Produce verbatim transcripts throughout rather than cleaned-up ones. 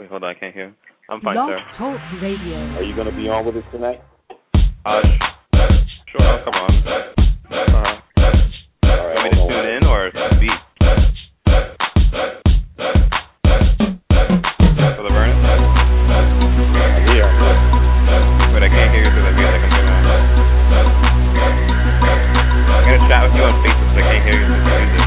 Wait, hold on, I can't hear. I'm fine, Blog sir. Talk Radio. Are you going to be on with us tonight? Uh, sure, I'll come on. Uh-huh. All right, Want me to hold tune on. in or speak? For the Vernon? I'm here. Wait, I can't hear you through the music. I'm gonna, I'm gonna chat with you on Facebook, but I can't hear you through the music.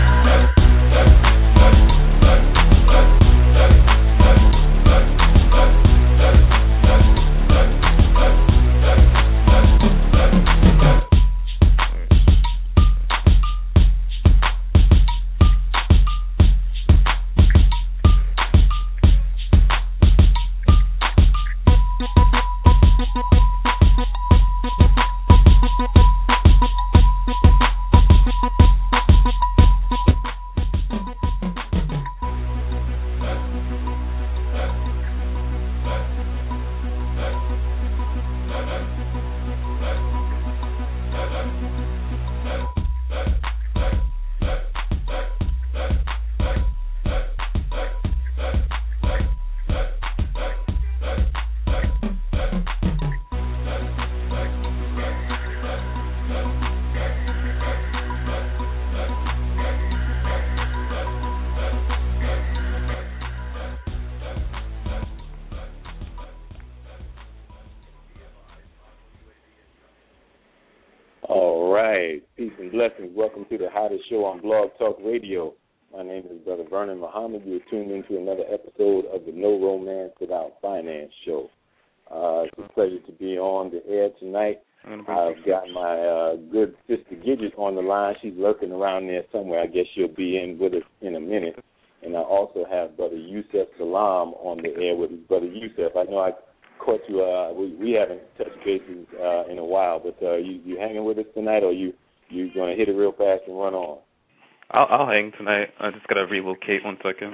All right. Peace and blessings. Welcome to the hottest show on Blog Talk Radio. My name is Brother Vernon Muhammad. You're tuned into another episode of the No Romance Without Finance show. Uh, it's a pleasure to be on the air tonight. I've got my uh, good sister Gidget on the line. She's lurking around there somewhere. I guess she'll be in with us in a minute. And I also have Brother Yusef Salam on the air with his brother Yusef. I know I caught you. Uh, we, we haven't touched bases uh, in a while, but uh, you you hanging with us tonight, or you you going to hit it real fast and run on? I'll, I'll hang tonight. I just got to relocate one second.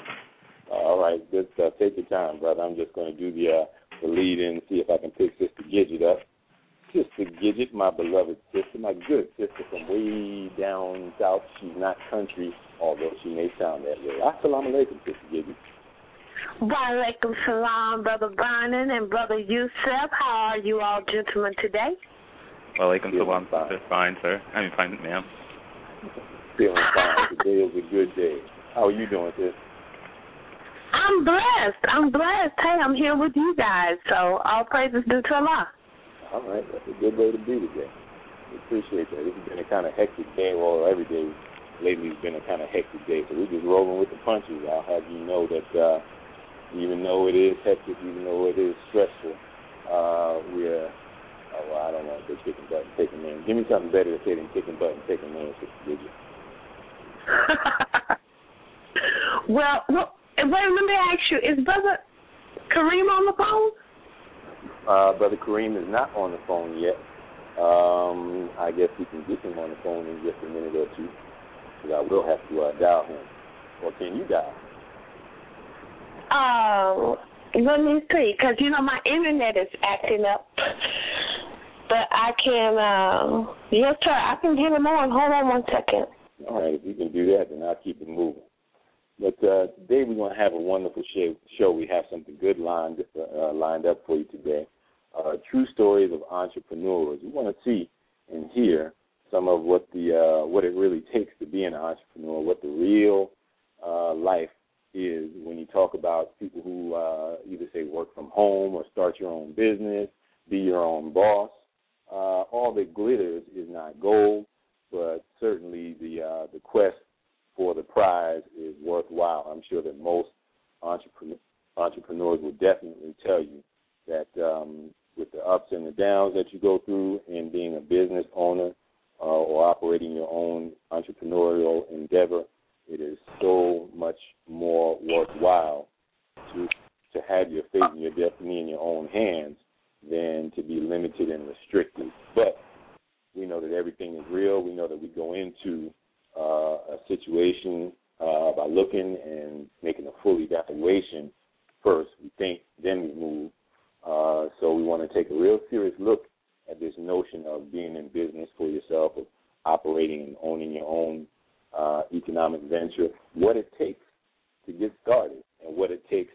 All right. Just uh, take your time, brother. I'm just going to do the, uh, the lead in and see if I can pick Sister Gidget up. Sister Gidget, my beloved sister, my good sister from way down south. She's not country, although she may sound that way. Assalamu alaikum, Sister Gidget. Walaikum salam, Brother Vernon and Brother Yusef. How are you all gentlemen today? Walaikum Feeling salam, fine. sir. Fine, sir. I mean, fine, ma'am. Feeling fine. Today is a good day. How are you doing, sis? I'm blessed. I'm blessed. Hey, I'm here with you guys, so all praises due to Allah. All right. That's a good way to be today. We appreciate that. This has been a kind of hectic day. Well, every day lately has been a kind of hectic day, so we're just rolling with the punches. I'll have you know that uh, even though it is hectic, even though it is stressful, uh, we're, oh, well, I don't want to say kicking butt and taking names. Give me something better to say than kicking butt and taking names, would you? well, well, wait, let me ask you, is Brother Kareem on the phone? Uh, Brother Kareem is not on the phone yet. Um, I guess we can get him on the phone in just a minute or two, because I will have to uh, dial him. Or can you dial? Oh, let me see, because, you know, my internet is acting up. But I can, uh, yes, sir, I can get him on. Hold on one second. All right, if you can do that, then I'll keep it moving. But uh, today we're going to have a wonderful show. We have something good lined, uh, lined up for you today. Uh, true stories of entrepreneurs. We want to see and hear some of what the uh, what it really takes to be an entrepreneur, what the real uh, life is when you talk about people who uh, either say work from home or start your own business, be your own boss. Uh, all that glitters is not gold, but certainly the uh, the quest for the prize is worthwhile. I'm sure that most entrepreneur, entrepreneurs will definitely tell you that um, with the ups and the downs that you go through in being a business owner uh, or operating your own entrepreneurial endeavor, it is so much more worthwhile to to have your fate and your destiny in your own hands than to be limited and restricted. But we know that everything is real. We know that we go into uh, a situation uh, by looking and making a full evaluation first. We think, then we move. Uh, so we want to take a real serious look at this notion of being in business for yourself, of operating and owning your own uh, economic venture, what it takes to get started and what it takes to survive.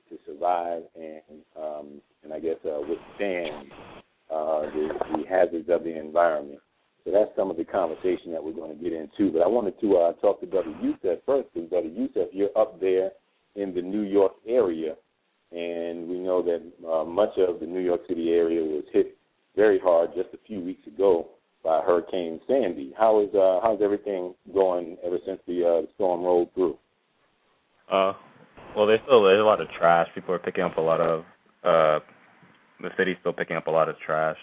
survive and um, and I guess uh, withstand uh, the, the hazards of the environment. So that's some of the conversation that we're going to get into. But I wanted to uh, talk to Brother Yusef first, because Brother Yusef, you're up there in the New York area, and we know that uh, much of the New York City area was hit very hard just a few weeks ago by Hurricane Sandy. How is uh, how's everything going ever since the, uh, the storm rolled through? Uh, well, there's still there's a lot of trash. People are picking up a lot of uh, the city's still picking up a lot of trash.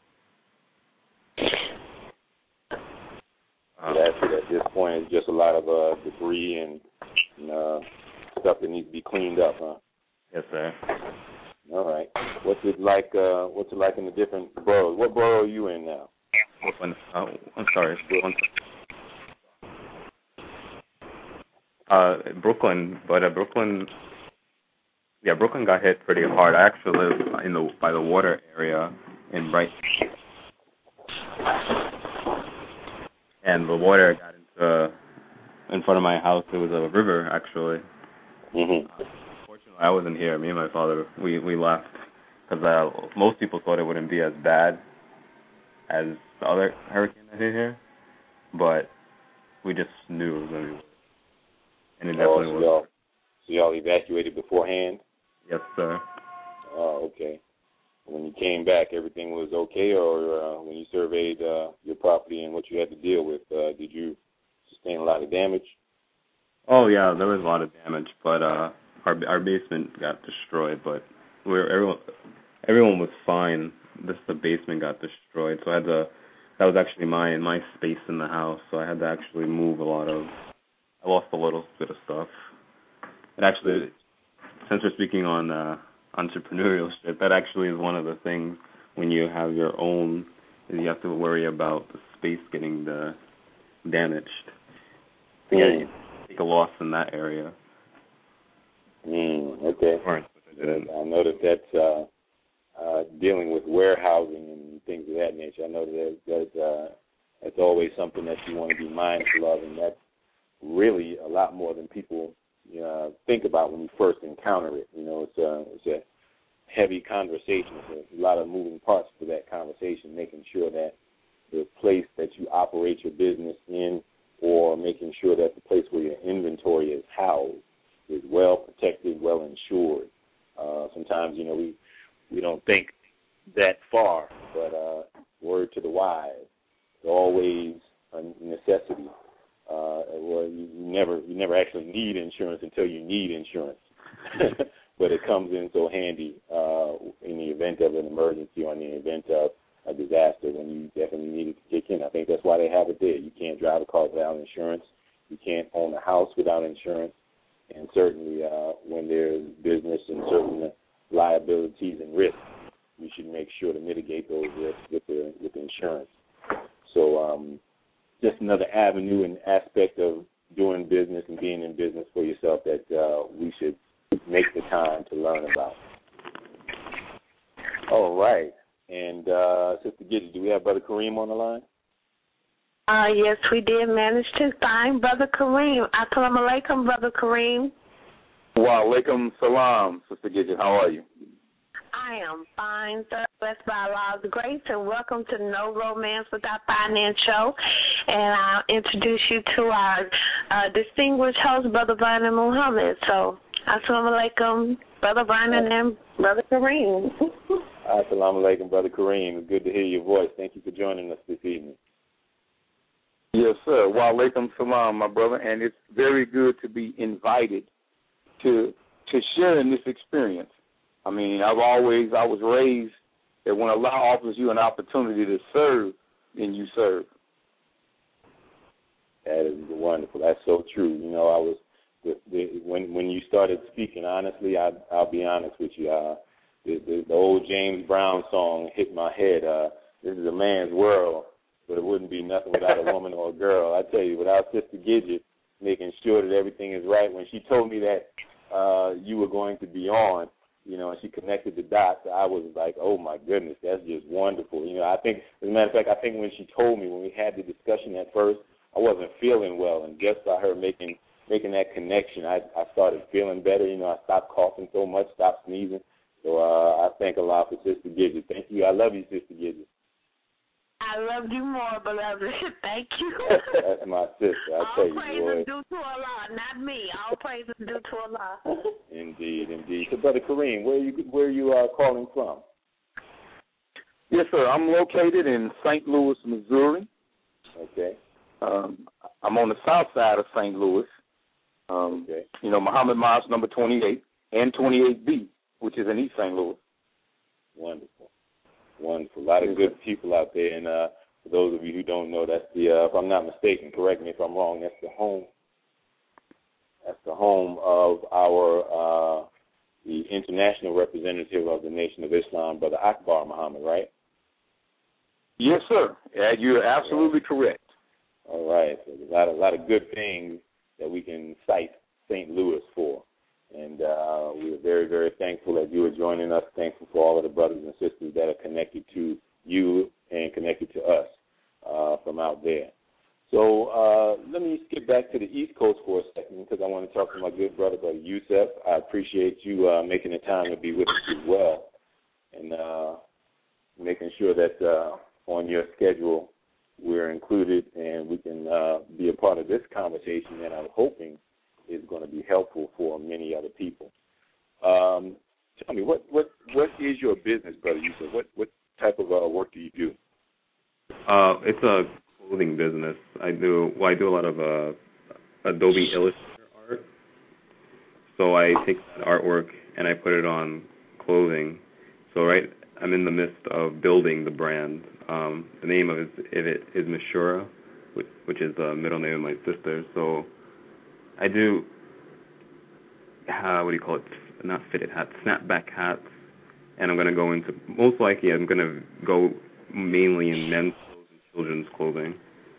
Um, That's it. At this point, it's just a lot of uh, debris and, and uh, stuff that needs to be cleaned up, huh? Yes, sir. All right. What's it like? Uh, what's it like in the different boroughs? What borough are you in now? Brooklyn. Uh, I'm sorry. Brooklyn. Uh, Brooklyn, but uh, Brooklyn. Yeah, Brooklyn got hit pretty hard. I actually live in the by the water area in Brighton. And the water got into in front of my house. It was a river, actually. Mm-hmm. Uh, fortunately, I wasn't here. Me and my father, we we left because uh, most people thought it wouldn't be as bad as the other hurricane that hit here, but we just knew it was going to be worse. And it definitely oh, so was. y'all, so y'all evacuated beforehand? Yes, sir. Oh, okay. When you came back, everything was okay, or uh, when you surveyed uh, your property and what you had to deal with, uh, did you sustain a lot of damage? Oh yeah, there was a lot of damage, but uh, our our basement got destroyed. But we were, everyone everyone was fine. Just the basement got destroyed, so I had to. That was actually my my space in the house, so I had to actually move a lot of. I lost a little bit of stuff. And actually, since we're speaking on uh, entrepreneurial shit, that actually is one of the things when you have your own, is you have to worry about the space getting the damaged. So yeah, you take a loss in that area. Mm, okay. I know that that's uh, uh, dealing with warehousing and things of that nature. I know that that's, uh, that's always something that you want to be mindful of, and that's really a lot more than people uh, think about when you first encounter it. You know, it's a, it's a heavy conversation. There's a lot of moving parts to that conversation, making sure that the place that you operate your business in, or making sure that the place where your inventory is housed is well protected, well insured. Uh, sometimes, you know, we we don't think that far, but uh, word to the wise, it's always a necessity. Uh, well, you, you never you never actually need insurance until you need insurance, but it comes in so handy uh, in the event of an emergency or in the event of a disaster when you definitely need it to kick in. I think that's why they have it there. You can't drive a car without insurance. You can't own a house without insurance. And certainly uh, when there's business and certain liabilities and risks, you should make sure to mitigate those risks with the with the insurance. So um, just another avenue and aspect of doing business and being in business for yourself that uh, we should make the time to learn about. All right. And uh, Sister Gidget, do we have Brother Kareem on the line? Uh, yes, we did manage to find Brother Kareem. Assalamu alaikum, Brother Kareem. Wa alaikum salam, Sister Gidget. How are you? I am fine, sir. Blessed by Allah's grace, and welcome to No Romance Without Finance show. And I'll introduce you to our uh, distinguished host, Brother Vernon Muhammad. So, assalamu alaikum, Brother Vernon and Brother Kareem. Assalamu alaikum, Brother Kareem. It's good to hear your voice. Thank you for joining us this evening. Yes, sir. Wa alaikum salam, my brother. And it's very good to be invited to to share in this experience. I mean, I've always, I was raised that when Allah offers you an opportunity to serve, then you serve. That is wonderful. That's so true. You know, I was, the, the, when when you started speaking, honestly, I, I'll be honest with you, uh, the, the, the old James Brown song hit my head. Uh, this is a man's world, but it wouldn't be nothing without a woman or a girl. I tell you, without Sister Gidget making sure that everything is right, when she told me that uh, you were going to be on, you know, and she connected the dots, I was like, oh, my goodness, that's just wonderful. You know, I think, as a matter of fact, I think when she told me, when we had the discussion at first, I wasn't feeling well, and just by her making making that connection, I, I started feeling better. You know, I stopped coughing so much, stopped sneezing. So uh, I thank a lot for Sister Gidget. Thank you. I love you, Sister Gidget. I love you more, beloved. Thank you. That's my sister. I All tell you, praises boy. due to Allah, not me. All praises due to Allah. Indeed, indeed. So, Brother Kareem, where are you where are you uh, calling from? Yes, sir. I'm located in Saint Louis, Missouri. Okay. Um, I'm on the south side of Saint Louis. Um, okay. You know, Muhammad Mosque number twenty-eight and twenty-eight B, which is in East Saint Louis. Wonderful. Wonderful. A lot of good people out there. And uh, for those of you who don't know, that's the, uh, if I'm not mistaken, correct me if I'm wrong, that's the home. That's the home of our, uh, the international representative of the Nation of Islam, Brother Akbar Muhammad, right? Yes, sir. Yeah, you're absolutely right. correct. All right. So there's a lot, a lot of good things that we can cite Saint Louis for. And uh, we are very, very thankful that you are joining us. Thankful for all of the brothers and sisters that are connected to you and connected to us uh, from out there. So uh, let me skip back to the East Coast for a second because I want to talk to my good brother, Brother Yusef. I appreciate you uh, making the time to be with us as well and uh, making sure that uh, on your schedule we're included and we can uh, be a part of this conversation that I'm hoping is going to be helpful for many other people. Um, tell me, what, what, what is your business, Brother Yusef? What, what type of uh, work do you do? Uh, it's a clothing business. I do well. I do a lot of uh, Adobe Illustrator art. So I take that artwork and I put it on clothing. So right, I'm in the midst of building the brand. Um, the name of it, it is Mishura, which, which is the middle name of my sister. So I do, uh, what do you call it? Not fitted hats, snapback hats. And I'm going to go into, most likely I'm going to go mainly in men's clothes and children's clothing.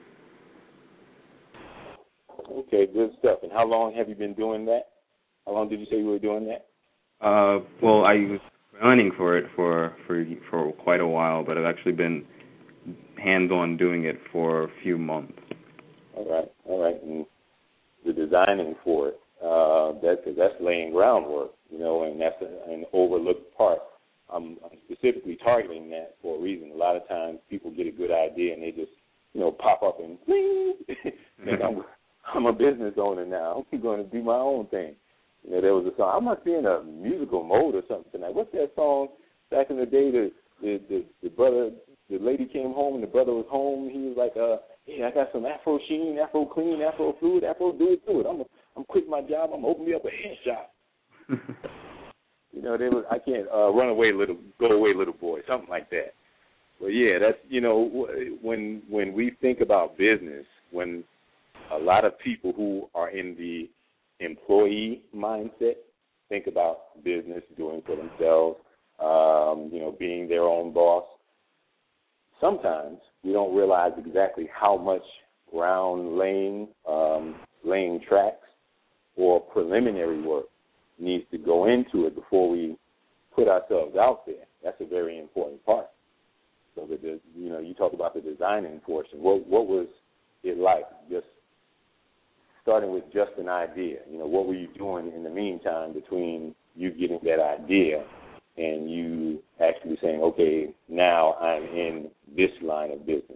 Okay, good stuff. And how long have you been doing that? How long did you say you were doing that? Uh, well, I was planning for it for, for, for quite a while, but I've actually been hands-on doing it for a few months. All right, all right. And the designing for it, uh, that, that's laying groundwork, you know, and that's a, an overlooked part. I'm, I'm specifically targeting that for a reason. A lot of times people get a good idea and they just, you know, pop up and think I'm, I'm a business owner now. I'm going to do my own thing. You know, there was a song. I must be in a musical mode or something tonight. What's that song back in the day? The the the, the brother, the lady came home and the brother was home. He was like, uh, "Hey, I got some Afro Sheen, Afro Clean, Afro Fluid, Afro Do It Do It. I'm a, I'm quitting my job. I'm gonna open me up a hair shop." You know, they was, I can't uh, run away, little, go away, little boy, something like that. But yeah, that's, you know, when when we think about business, when a lot of people who are in the employee mindset think about business, doing for themselves, um, you know, being their own boss, sometimes we don't realize exactly how much ground laying, um, laying tracks, or preliminary work needs to go into it before we put ourselves out there. That's a very important part. So that the, you know, you talk about the designing portion. What what was it like? Just starting with just an idea. You know, what were you doing in the meantime between you getting that idea and you actually saying, okay, now I'm in this line of business?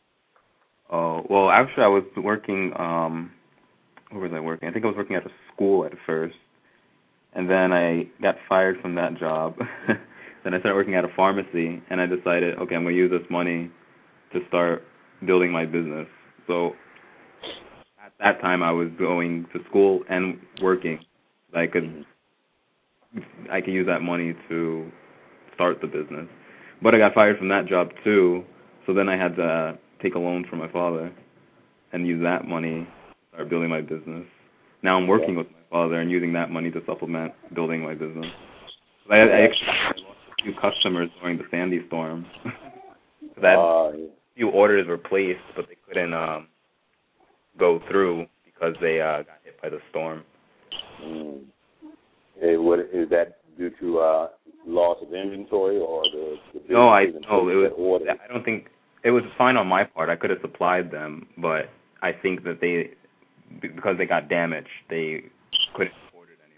Oh, well, actually, I was working, um, where was I working? I think I was working at a school at first. And then I got fired from that job. Then I started working at a pharmacy, and I decided, okay, I'm going to use this money to start building my business. So at that time, I was going to school and working. I could, I could use that money to start the business. But I got fired from that job too, so then I had to take a loan from my father and use that money to start building my business. Now I'm working yeah. with my father and using that money to supplement building my business. I, I actually lost a few customers during the Sandy storm. That uh, yeah. few orders were placed, but they couldn't um, go through because they uh, got hit by the storm. Mm. Hey, what, is that due to uh, loss of inventory or the? the no, I no, it was. I don't think it was fine on my part. I could have supplied them, but I think that they. because they got damaged, they couldn't afford it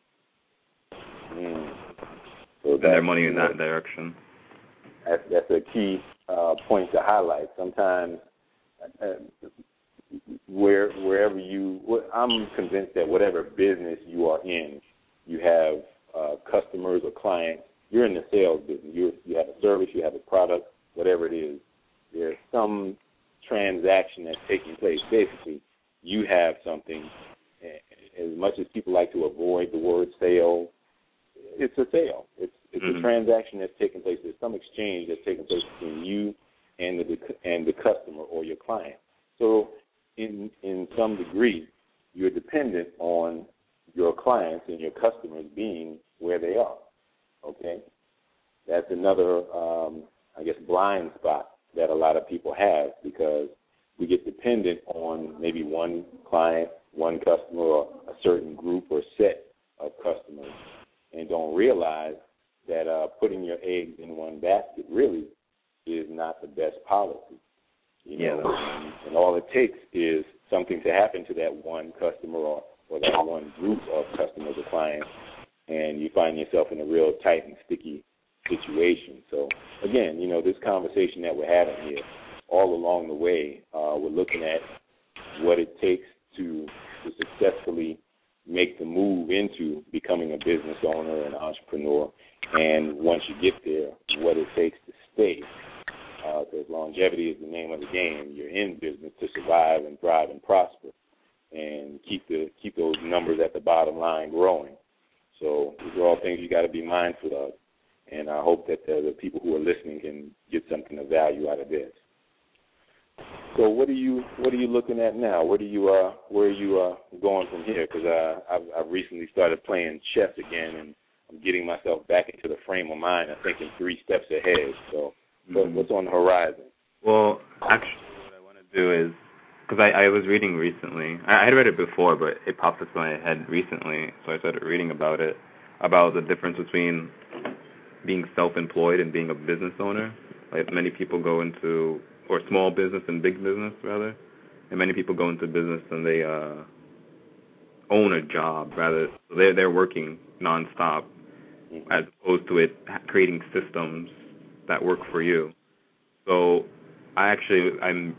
anymore. Mm. So and their money in that direction. That's, that's a key uh, point to highlight. Sometimes, uh, where wherever you, I'm convinced that whatever business you are in, you have uh, customers or clients. You're in the sales business. You you have a service, you have a product, whatever it is. There's some transaction that's taking place. Basically, you have something. As much as people like to avoid the word sale, it's a sale. It's it's mm-hmm. a transaction that's taking place. There's some exchange that's taking place between you and the and the customer or your client. So, in in some degree, you're dependent on your clients and your customers being where they are. Okay, that's another, um, I guess, blind spot that a lot of people have, because we get dependent on maybe one client, one customer, or a certain group or set of customers, and don't realize that uh, putting your eggs in one basket really is not the best policy. You know, yeah. and, and all it takes is something to happen to that one customer or, or that one group of customers or clients, and you find yourself in a real tight and sticky situation. So, again, you know, this conversation that we're having here, all along the way, uh, we're looking at what it takes to, to successfully make the move into becoming a business owner and entrepreneur, and once you get there, what it takes to stay. Because uh, longevity is the name of the game. You're in business to survive and thrive and prosper, and keep the keep those numbers at the bottom line growing. So these are all things you got to be mindful of, and I hope that the, the people who are listening can get something of value out of this. So what are you what are you looking at now? What are you uh where are you uh going from here? Because uh, I've I've recently started playing chess again, and I'm getting myself back into the frame of mind. I'm thinking three steps ahead. So mm-hmm. what's on the horizon? Well, actually, what I want to do is, because I, I was reading recently. I, I had read it before, but it popped up in my head recently, so I started reading about it, about the difference between being self-employed and being a business owner. Like many people go into, or small business and big business, rather, and many people go into business and they uh, own a job, rather. So they're, they're working nonstop, as opposed to it creating systems that work for you. So I actually, I'm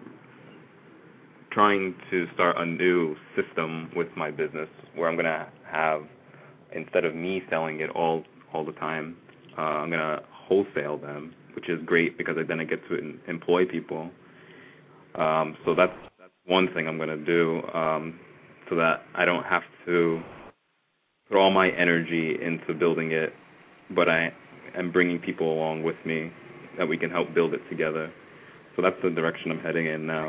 trying to start a new system with my business where I'm going to have, instead of me selling it all all the time, uh, I'm going to wholesale them, which is great because then I get to in, employ people. Um, so that's, that's one thing I'm going to do, um, so that I don't have to put all my energy into building it, but I am bringing people along with me that we can help build it together. So that's the direction I'm heading in now.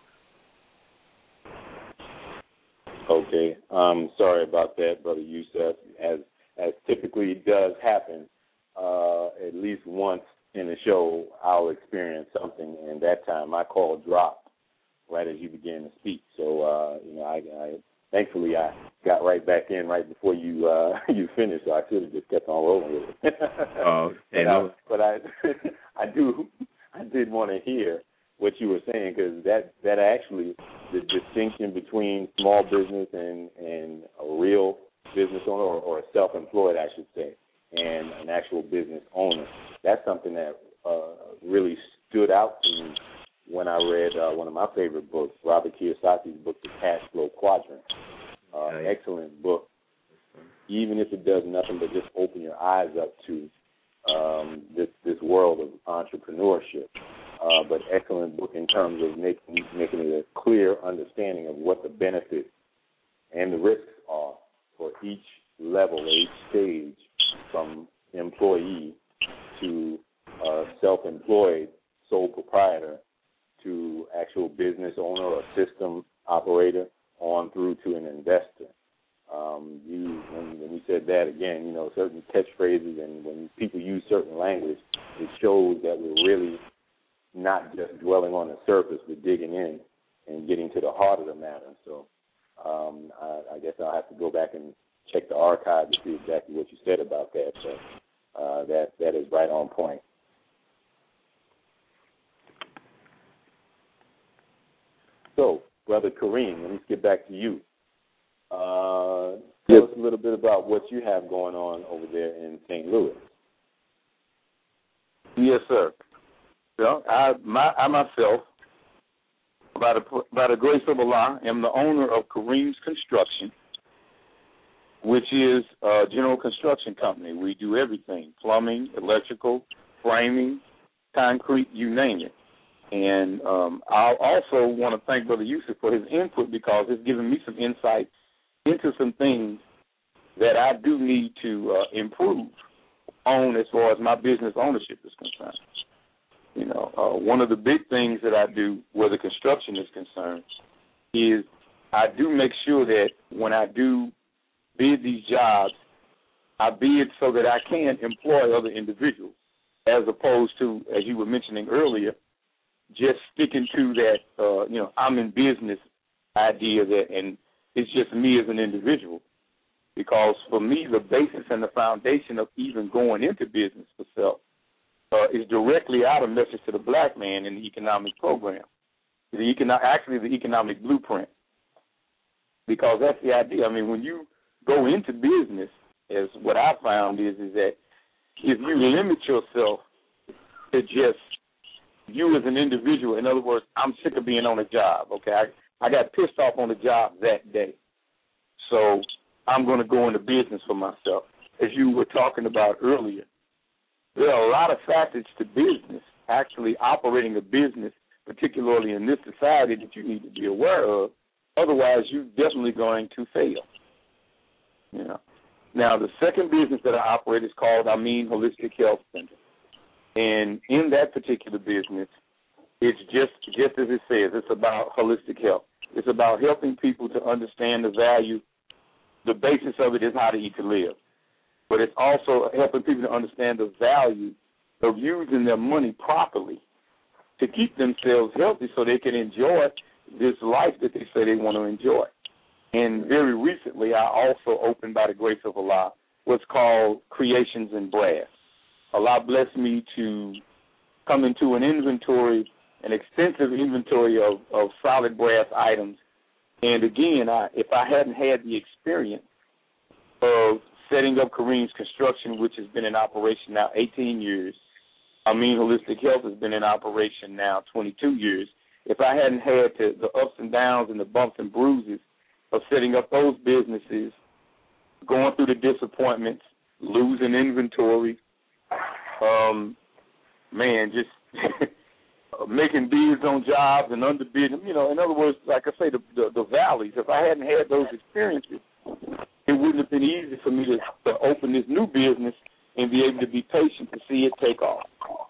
Okay. Um, sorry about that, Brother Yusef. As as typically does happen, uh, at least once in the show, I'll experience something, and that time my call dropped right as you began to speak. So, uh, you know, I, I thankfully I got right back in right before you uh, you finished, so I should have just kept on rolling with it. Oh, but, no. I, but I, I do, I did want to hear what you were saying, because that, that actually, the distinction between small business and, and a real business owner, or, or a self-employed, I should say, and an actual business owner, that's something that uh, really stood out to me when I read uh, one of my favorite books, Robert Kiyosaki's book, The Cash Flow Quadrant. Uh, nice. Excellent book, even if it does nothing but just open your eyes up to um, this, this world of entrepreneurship. Uh, but excellent book in terms of making making it a clear understanding of what the benefits and the risks are for each level, each stage, from employee to uh, self-employed sole proprietor to actual business owner or system operator, on through to an investor. Um, you when, when you said that, again, you know, certain catchphrases, and when people use certain language, it shows that we're really not just dwelling on the surface, but digging in and getting to the heart of the matter. So um, I, I guess I'll have to go back and check the archive to see exactly what you said about that. So uh, that that is right on point. So, Brother Kareem, let me get back to you. Uh, tell Yes. us a little bit about what you have going on over there in Saint Louis. Yes, sir. Well, I, my, I myself, by the, by the grace of Allah, am the owner of Kareem's Construction, which is a general construction company. We do everything, plumbing, electrical, framing, concrete, you name it. And um, I also want to thank Brother Yusuf for his input because it's given me some insight into some things that I do need to uh, improve on as far as my business ownership is concerned. You know, uh, one of the big things that I do where the construction is concerned is I do make sure that when I do bid these jobs, I bid so that I can employ other individuals as opposed to, as you were mentioning earlier, just sticking to that, uh, you know, I'm in business idea that, and it's just me as an individual. Because for me, the basis and the foundation of even going into business for self uh, is directly out of Message to the Black Man in the economic program, the econo- actually the economic blueprint. Because that's the idea. I mean, when you go into business, as what I found is, is that if you limit yourself to just you as an individual, in other words, I'm sick of being on a job, okay? I, I got pissed off on the job that day. So I'm going to go into business for myself. As you were talking about earlier, there are a lot of facets to business, actually operating a business, particularly in this society, that you need to be aware of. Otherwise, you're definitely going to fail. You know. Now, the second business that I operate is called Amin Holistic Health Center. And in that particular business, it's just just as it says, it's about holistic health. It's about helping people to understand the value. The basis of it is how to eat to live. But it's also helping people to understand the value of using their money properly to keep themselves healthy so they can enjoy this life that they say they want to enjoy. And very recently, I also opened, by the grace of Allah, what's called Creations in Brass. Allah blessed me to come into an inventory, an extensive inventory of, of solid brass items. And again, I, if I hadn't had the experience of setting up Kareem's Construction, which has been in operation now eighteen years, Amin Holistic Health has been in operation now twenty-two years. If I hadn't had to, the ups and downs and the bumps and bruises of setting up those businesses, going through the disappointments, losing inventory, um, man, just making bids on jobs and underbidding, you know, in other words, like I say, the, the, the valleys. If I hadn't had those experiences, it wouldn't have been easy for me to, to open this new business and be able to be patient to see it take off.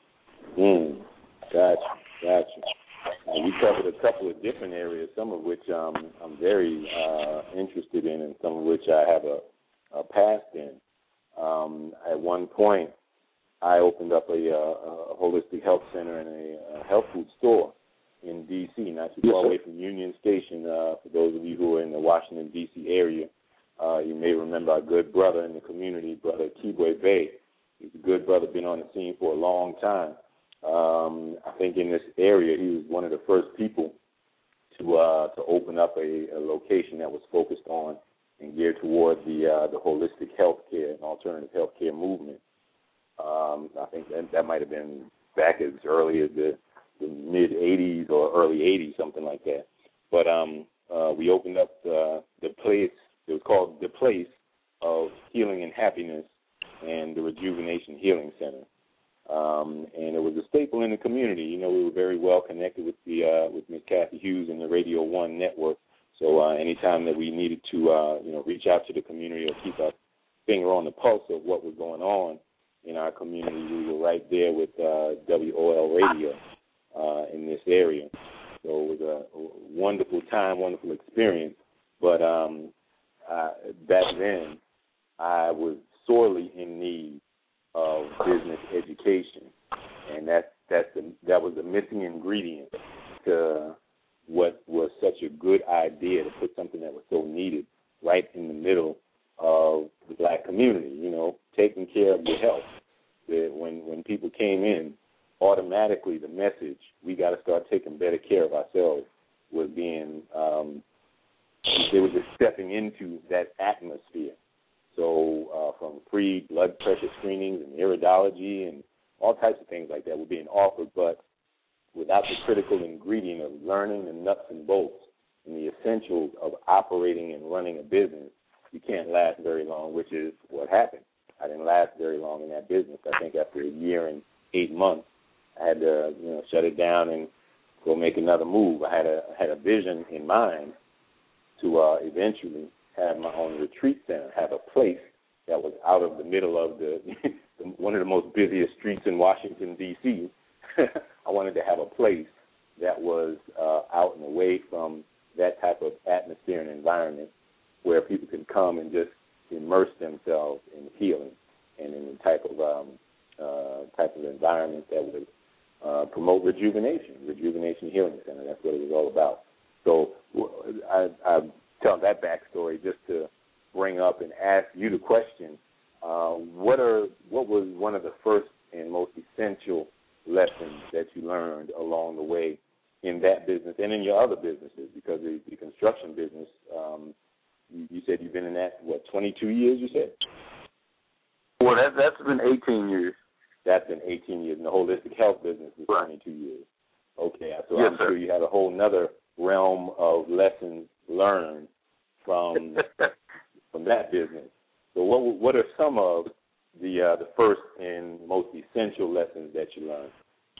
Mm, gotcha, gotcha. And we covered a couple of different areas, some of which um, I'm very uh, interested in and some of which I have a, a past in. Um, at one point, I opened up a, a, a holistic health center and a, a health food store in D C, not too far away from Union Station. Uh, for those of you who are in the Washington, D C area, uh, you may remember our good brother in the community, Brother Kibwe Bay. He's a good brother, been on the scene for a long time. Um, I think in this area, he was one of the first people to uh, to open up a, a location that was focused on and geared toward the uh, the holistic health care and alternative health care movement. Um, I think that, that might have been back as early as the, the mid eighties or early eighties, something like that. But um, uh, we opened up the, the place. It was called The Place of Healing and Happiness and the Rejuvenation Healing Center. Um, and it was a staple in the community. You know, we were very well connected with the uh, with Miz Kathy Hughes and the Radio One network. So uh, anytime that we needed to, uh, you know, reach out to the community or keep our finger on the pulse of what was going on in our community, we were right there with uh, W O L Radio uh, in this area. So it was a wonderful time, wonderful experience. But um, uh, back then, I was sorely in need of business education, and that that's the, that was the missing ingredient to what was such a good idea to put something that was so needed right in the middle of the black community. You know, taking care of your health. That when when people came in, automatically the message, we got to start taking better care of ourselves, was being um, they were just stepping into that atmosphere. So uh, from free blood pressure screenings and iridology and all types of things like that were being offered, but without the critical ingredient of learning the nuts and bolts and the essentials of operating and running a business, you can't last very long, which is what happened. I didn't last very long in that business. I think after a year and eight months, I had to, you know, shut it down and go make another move. I had a had a vision in mind to uh, eventually have my own retreat center, have a place that was out of the middle of the one of the most busiest streets in Washington, D C I wanted to have a place that was uh, out and away from that type of atmosphere and environment where people could come and just immerse themselves in healing and in the type of um, uh, type of environment that would uh, promote rejuvenation, rejuvenation healing center. That's what it was all about. So I, I tell that backstory just to bring up and ask you the question: uh, what are what was one of the first and most essential lessons that you learned along the way in that business and in your other businesses? Because the, the construction business. Um, You said you've been in that, what, twenty-two years, you said? Well, that, that's been eighteen years. That's been eighteen years, and the holistic health business is right. twenty-two years. Okay, so yes, I'm sir. sure you had a whole nother realm of lessons learned from from that business. So what what are some of the uh, the first and most essential lessons that you learned?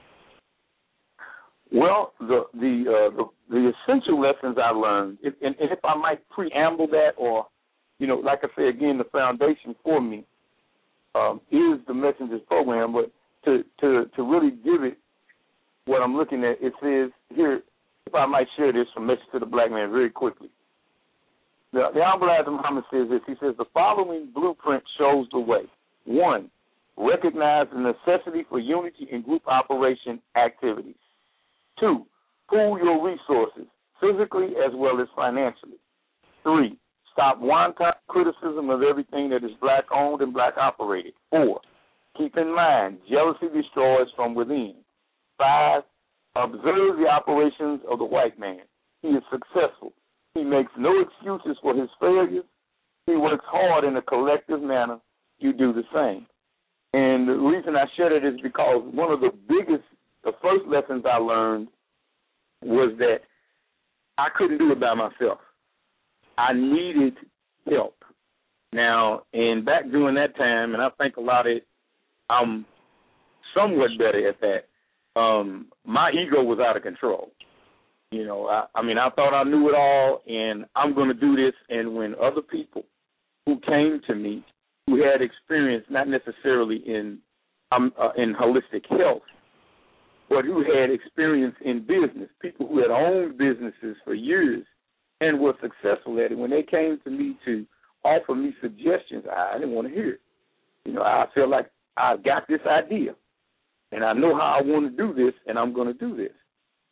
Well, the the uh, the, the essential lessons I learned, if, and, and if I might preamble that, or you know, like I say again, the foundation for me um, is the Messengers program. But to to to really give it what I'm looking at, it says here, if I might share this from Message to the Black Man very quickly. The, the Honorable Elijah Muhammad says this. He says the following blueprint shows the way. One, recognize the necessity for unity in group operation activities. Two, pool your resources, physically as well as financially. Three, stop one-time criticism of everything that is black-owned and black-operated. Four, keep in mind, jealousy destroys from within. Five, observe the operations of the white man. He is successful. He makes no excuses for his failures. He works hard in a collective manner. You do the same. And the reason I share that is because one of the biggest The first lessons I learned was that I couldn't do it by myself. I needed help. Now, and back during that time, and I think a lot of it, I'm somewhat better at that, um, my ego was out of control. You know, I, I mean, I thought I knew it all, and I'm going to do this. And when other people who came to me who had experience, not necessarily in um, uh, in holistic health, but who had experience in business, people who had owned businesses for years and were successful at it, when they came to me to offer me suggestions, I didn't want to hear it. You know, I felt like I've got this idea, and I know how I want to do this, and I'm going to do this.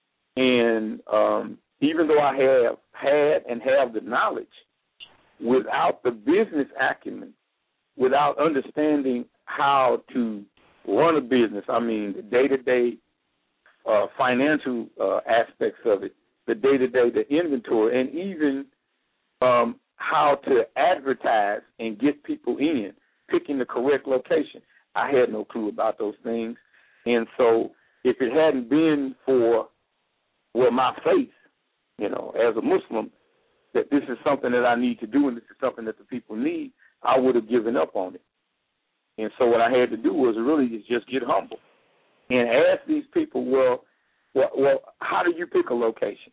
And um, even though I have had and have the knowledge, without the business acumen, without understanding how to run a business, I mean, the day-to-day Uh, financial uh, aspects of it, the day-to-day, the inventory, and even um, how to advertise and get people in, picking the correct location. I had no clue about those things. And so if it hadn't been for, well, my faith, you know, as a Muslim, that this is something that I need to do and this is something that the people need, I would have given up on it. And so what I had to do was really just get humble and ask these people, well, well, well, how do you pick a location?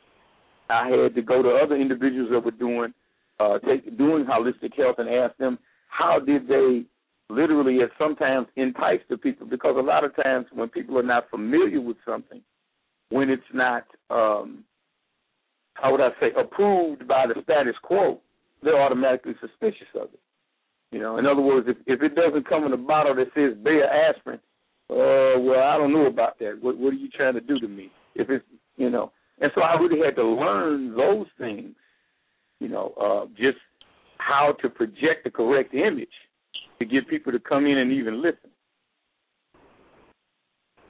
I had to go to other individuals that were doing uh, take, doing holistic health and ask them how did they literally and sometimes entice the people, because a lot of times when people are not familiar with something, when it's not, um, how would I say, approved by the status quo, they're automatically suspicious of it. You know, in other words, if, if it doesn't come in a bottle that says Bayer aspirin, oh, uh, well, I don't know about that. What, what are you trying to do to me? If it's, you know, and so I really had to learn those things, you know, uh, just how to project the correct image to get people to come in and even listen.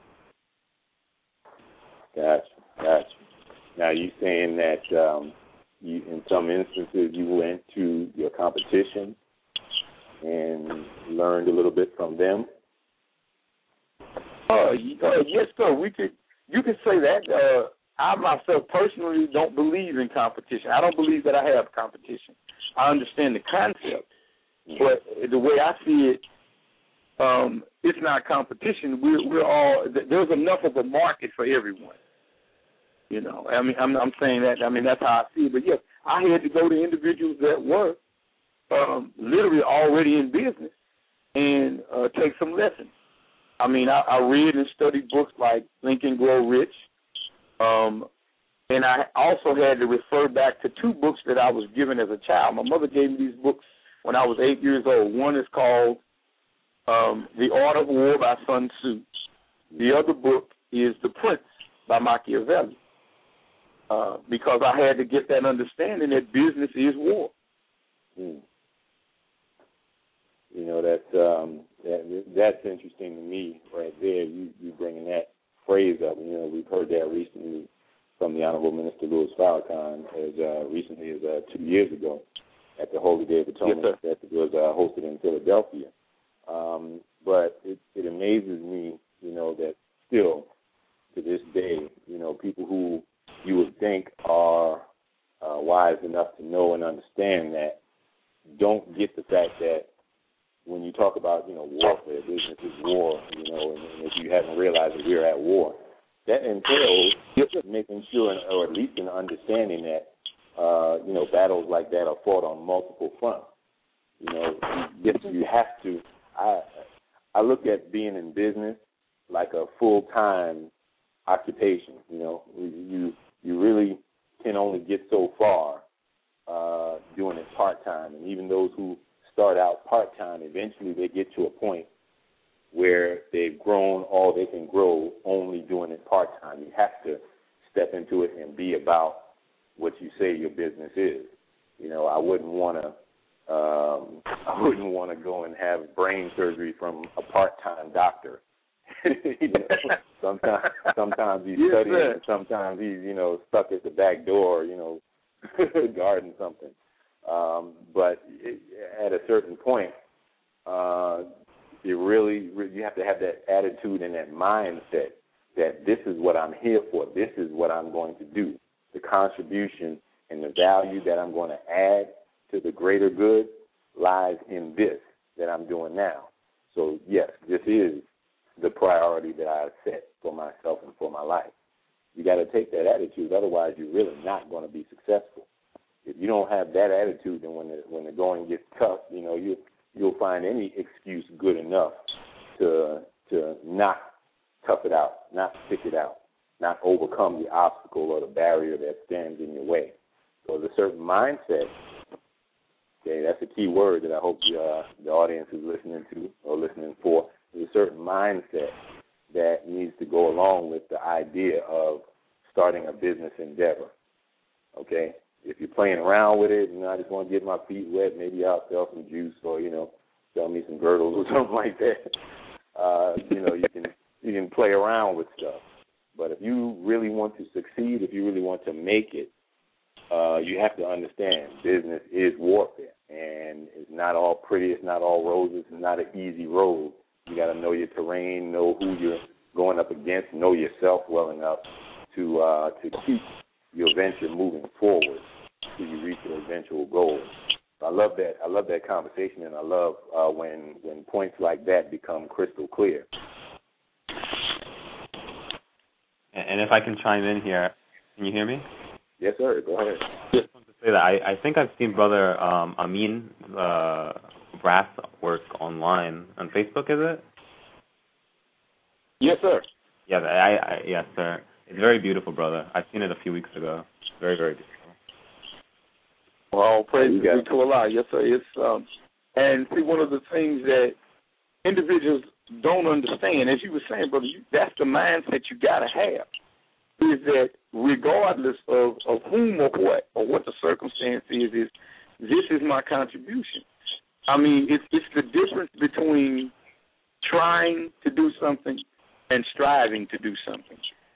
Gotcha, gotcha. Now, you saying that um, you, in some instances, you went to your competition and learned a little bit from them? Uh, uh, yes, sir. We could. You could say that. Uh, I myself personally don't believe in competition. I don't believe that I have competition. I understand the concept, but the way I see it, um, it's not competition. We're, we're all. There's enough of a market for everyone. You know, I mean, I'm, I'm saying that. I mean, that's how I see it. But yes, I had to go to individuals that were um, literally already in business and uh, take some lessons. I mean, I, I read and studied books like Think and Grow Rich, um, and I also had to refer back to two books that I was given as a child. My mother gave me these books when I was eight years old. One is called um, The Art of War by Sun Tzu. The other book is The Prince by Machiavelli, uh, because I had to get that understanding that business is war. Hmm. You know, that's um, that, that's interesting to me right there. You you bringing that phrase up. You know, we've heard that recently from the Honorable Minister Louis Farrakhan as uh, recently as uh, two years ago at the Holy Day of Atonement yes, that was uh, hosted in Philadelphia. Um, but it, it amazes me, you know, that still to this day, you know, people who you would think are uh, wise enough to know and understand that don't get the fact that when you talk about, you know, warfare, business is war, you know, and, and if you haven't realized that we're at war, that entails making sure, or at least an understanding that, uh, you know, battles like that are fought on multiple fronts. You know, you, you have to, I, I look at being in business like a full-time occupation, you know. You, you really can only get so far uh, doing it part-time, and even those who start out part-time, eventually they get to a point where they've grown all they can grow only doing it part-time. You have to step into it and be about what you say your business is. You know, I wouldn't want to um, I wouldn't want to go and have brain surgery from a part-time doctor. you know, sometimes sometimes he's yes, studying, sir. and sometimes he's, you know, stuck at the back door, you know, guarding something. Um, but it, at a certain point, uh, you really, you have to have that attitude and that mindset that this is what I'm here for. This is what I'm going to do. The contribution and the value that I'm going to add to the greater good lies in this that I'm doing now. So, yes, this is the priority that I set for myself and for my life. You got to take that attitude. Otherwise, you're really not going to be successful. If you don't have that attitude, then when the when the going gets tough, you know, you you'll find any excuse good enough to to not tough it out, not stick it out, not overcome the obstacle or the barrier that stands in your way. So there's a certain mindset. Okay, that's a key word that I hope the uh, the audience is listening to or listening for. There's a certain mindset that needs to go along with the idea of starting a business endeavor. Okay. If you're playing around with it, and I just want to get my feet wet, maybe I'll sell some juice or, you know, sell me some girdles or something like that. Uh, you know, you can you can play around with stuff. But if you really want to succeed, if you really want to make it, uh, you have to understand business is warfare. And it's not all pretty, it's not all roses, it's not an easy road. You got to know your terrain, know who you're going up against, know yourself well enough to uh, to keep your venture moving forward till you reach your eventual goal. I love that. I love that conversation, and I love uh, when when points like that become crystal clear. And if I can chime in here, can you hear me? Yes, sir. Go ahead. I just want to say that I, I think I've seen Brother um, Amin uh, Brass work online on Facebook. Is it? Yes, sir. Yeah, I, I yes, sir. It's very beautiful, brother. I've seen it a few weeks ago. Very, very beautiful. Well, praise You be got it. to Allah. Yes, sir. It's um, and see, one of the things that individuals don't understand, as you were saying, brother, you, that's the mindset you got to have, is that regardless of, of whom or what or what the circumstance is, is this is my contribution. I mean, it's it's the difference between trying to do something and striving to do something.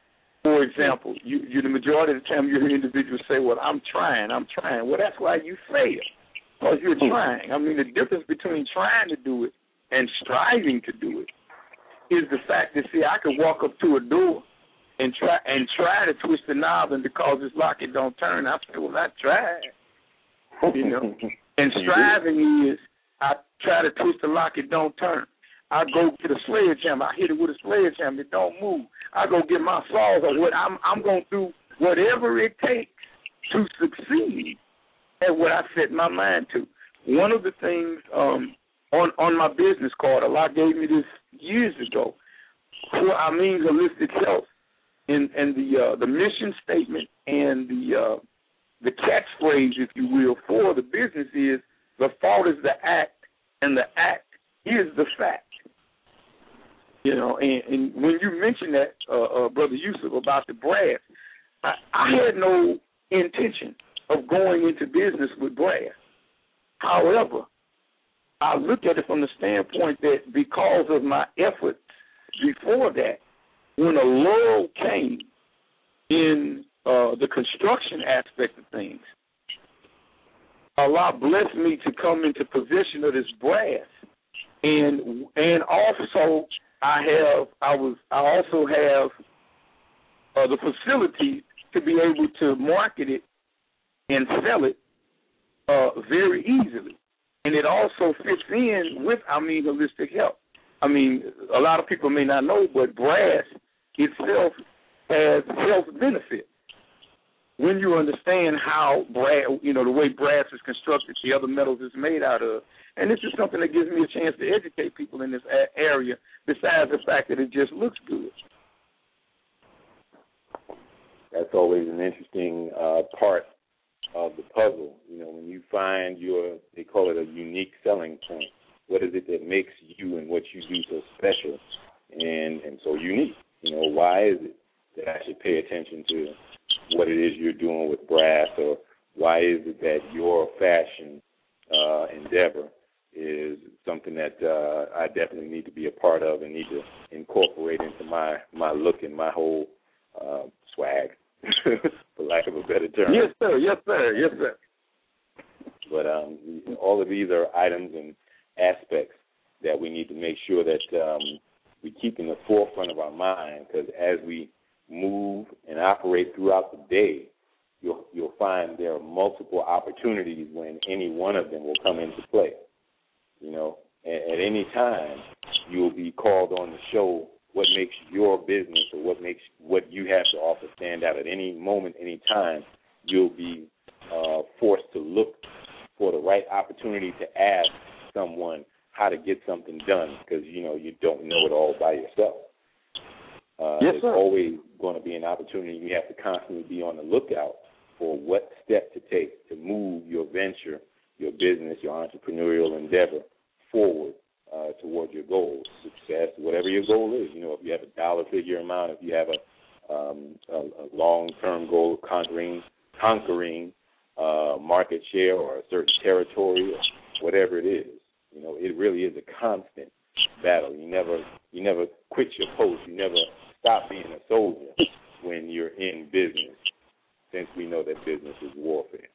For example, you, you the majority of the time you hear individuals say, well, I'm trying, I'm trying. Well, that's why you fail, because you're trying. I mean, the difference between trying to do it and striving to do it is the fact that, see, I could walk up to a door and try and try to twist the knob, and because it's locked, it don't turn. I say, well, I tried, you know. And striving is I try to twist the lock, it don't turn. I go get a sledgehammer, I hit it with a sledgehammer, it don't move. I go get my saws or what I'm I'm gonna do whatever it takes to succeed at what I set my mind to. One of the things um, on on my business card, Allah gave me this years ago. For I mean holistic health, and and the uh, the mission statement and the uh, the catchphrase, if you will, for the business is the thought is the act, and the act is the fact. You know, and, and when you mentioned that, uh, uh, Brother Yusuf, about the brass, I, I had no intention of going into business with brass. However, I looked at it from the standpoint that because of my efforts before that, when a lull came in uh, the construction aspect of things, Allah blessed me to come into possession of this brass, and and also I have I was I also have uh, the facility to be able to market it and sell it uh, very easily, and it also fits in with I mean holistic health. I mean, a lot of people may not know, but brass itself has health benefits. When you understand how brass, you know, the way brass is constructed, the other metals it's made out of. And this is something that gives me a chance to educate people in this a- area, besides the fact that it just looks good. That's always an interesting uh, part of the puzzle. You know, when you find your, they call it a unique selling point. What is it that makes you and what you do so special and, and so unique? You know, why is it that I should pay attention to what it is you're doing with brass, or why is it that your fashion uh, endeavor is something that uh, I definitely need to be a part of and need to incorporate into my, my look and my whole uh, swag, for lack of a better term. Yes, sir. Yes, sir. Yes, sir. But um, all of these are items and aspects that we need to make sure that um, we keep in the forefront of our mind, because as we move and operate throughout the day, you'll you'll find there are multiple opportunities when any one of them will come into play. You know, at, at any time, you'll be called on to show what makes your business or what makes what you have to offer stand out. At any moment, any time, you'll be uh, forced to look for the right opportunity to ask someone how to get something done, because, you know, you don't know it all by yourself. Uh, yes, there's sir. always going to be an opportunity. You have to constantly be on the lookout for what step to take to move your venture, your business, your entrepreneurial endeavor forward uh, towards your goals, success, whatever your goal is. You know, if you have a dollar figure amount, if you have a, um, a, a long-term goal of conquering, conquering uh, market share or a certain territory or whatever it is, you know, it really is a constant battle. You never, you never quit your post. You never stop being a soldier when you're in business, since we know that business is warfare.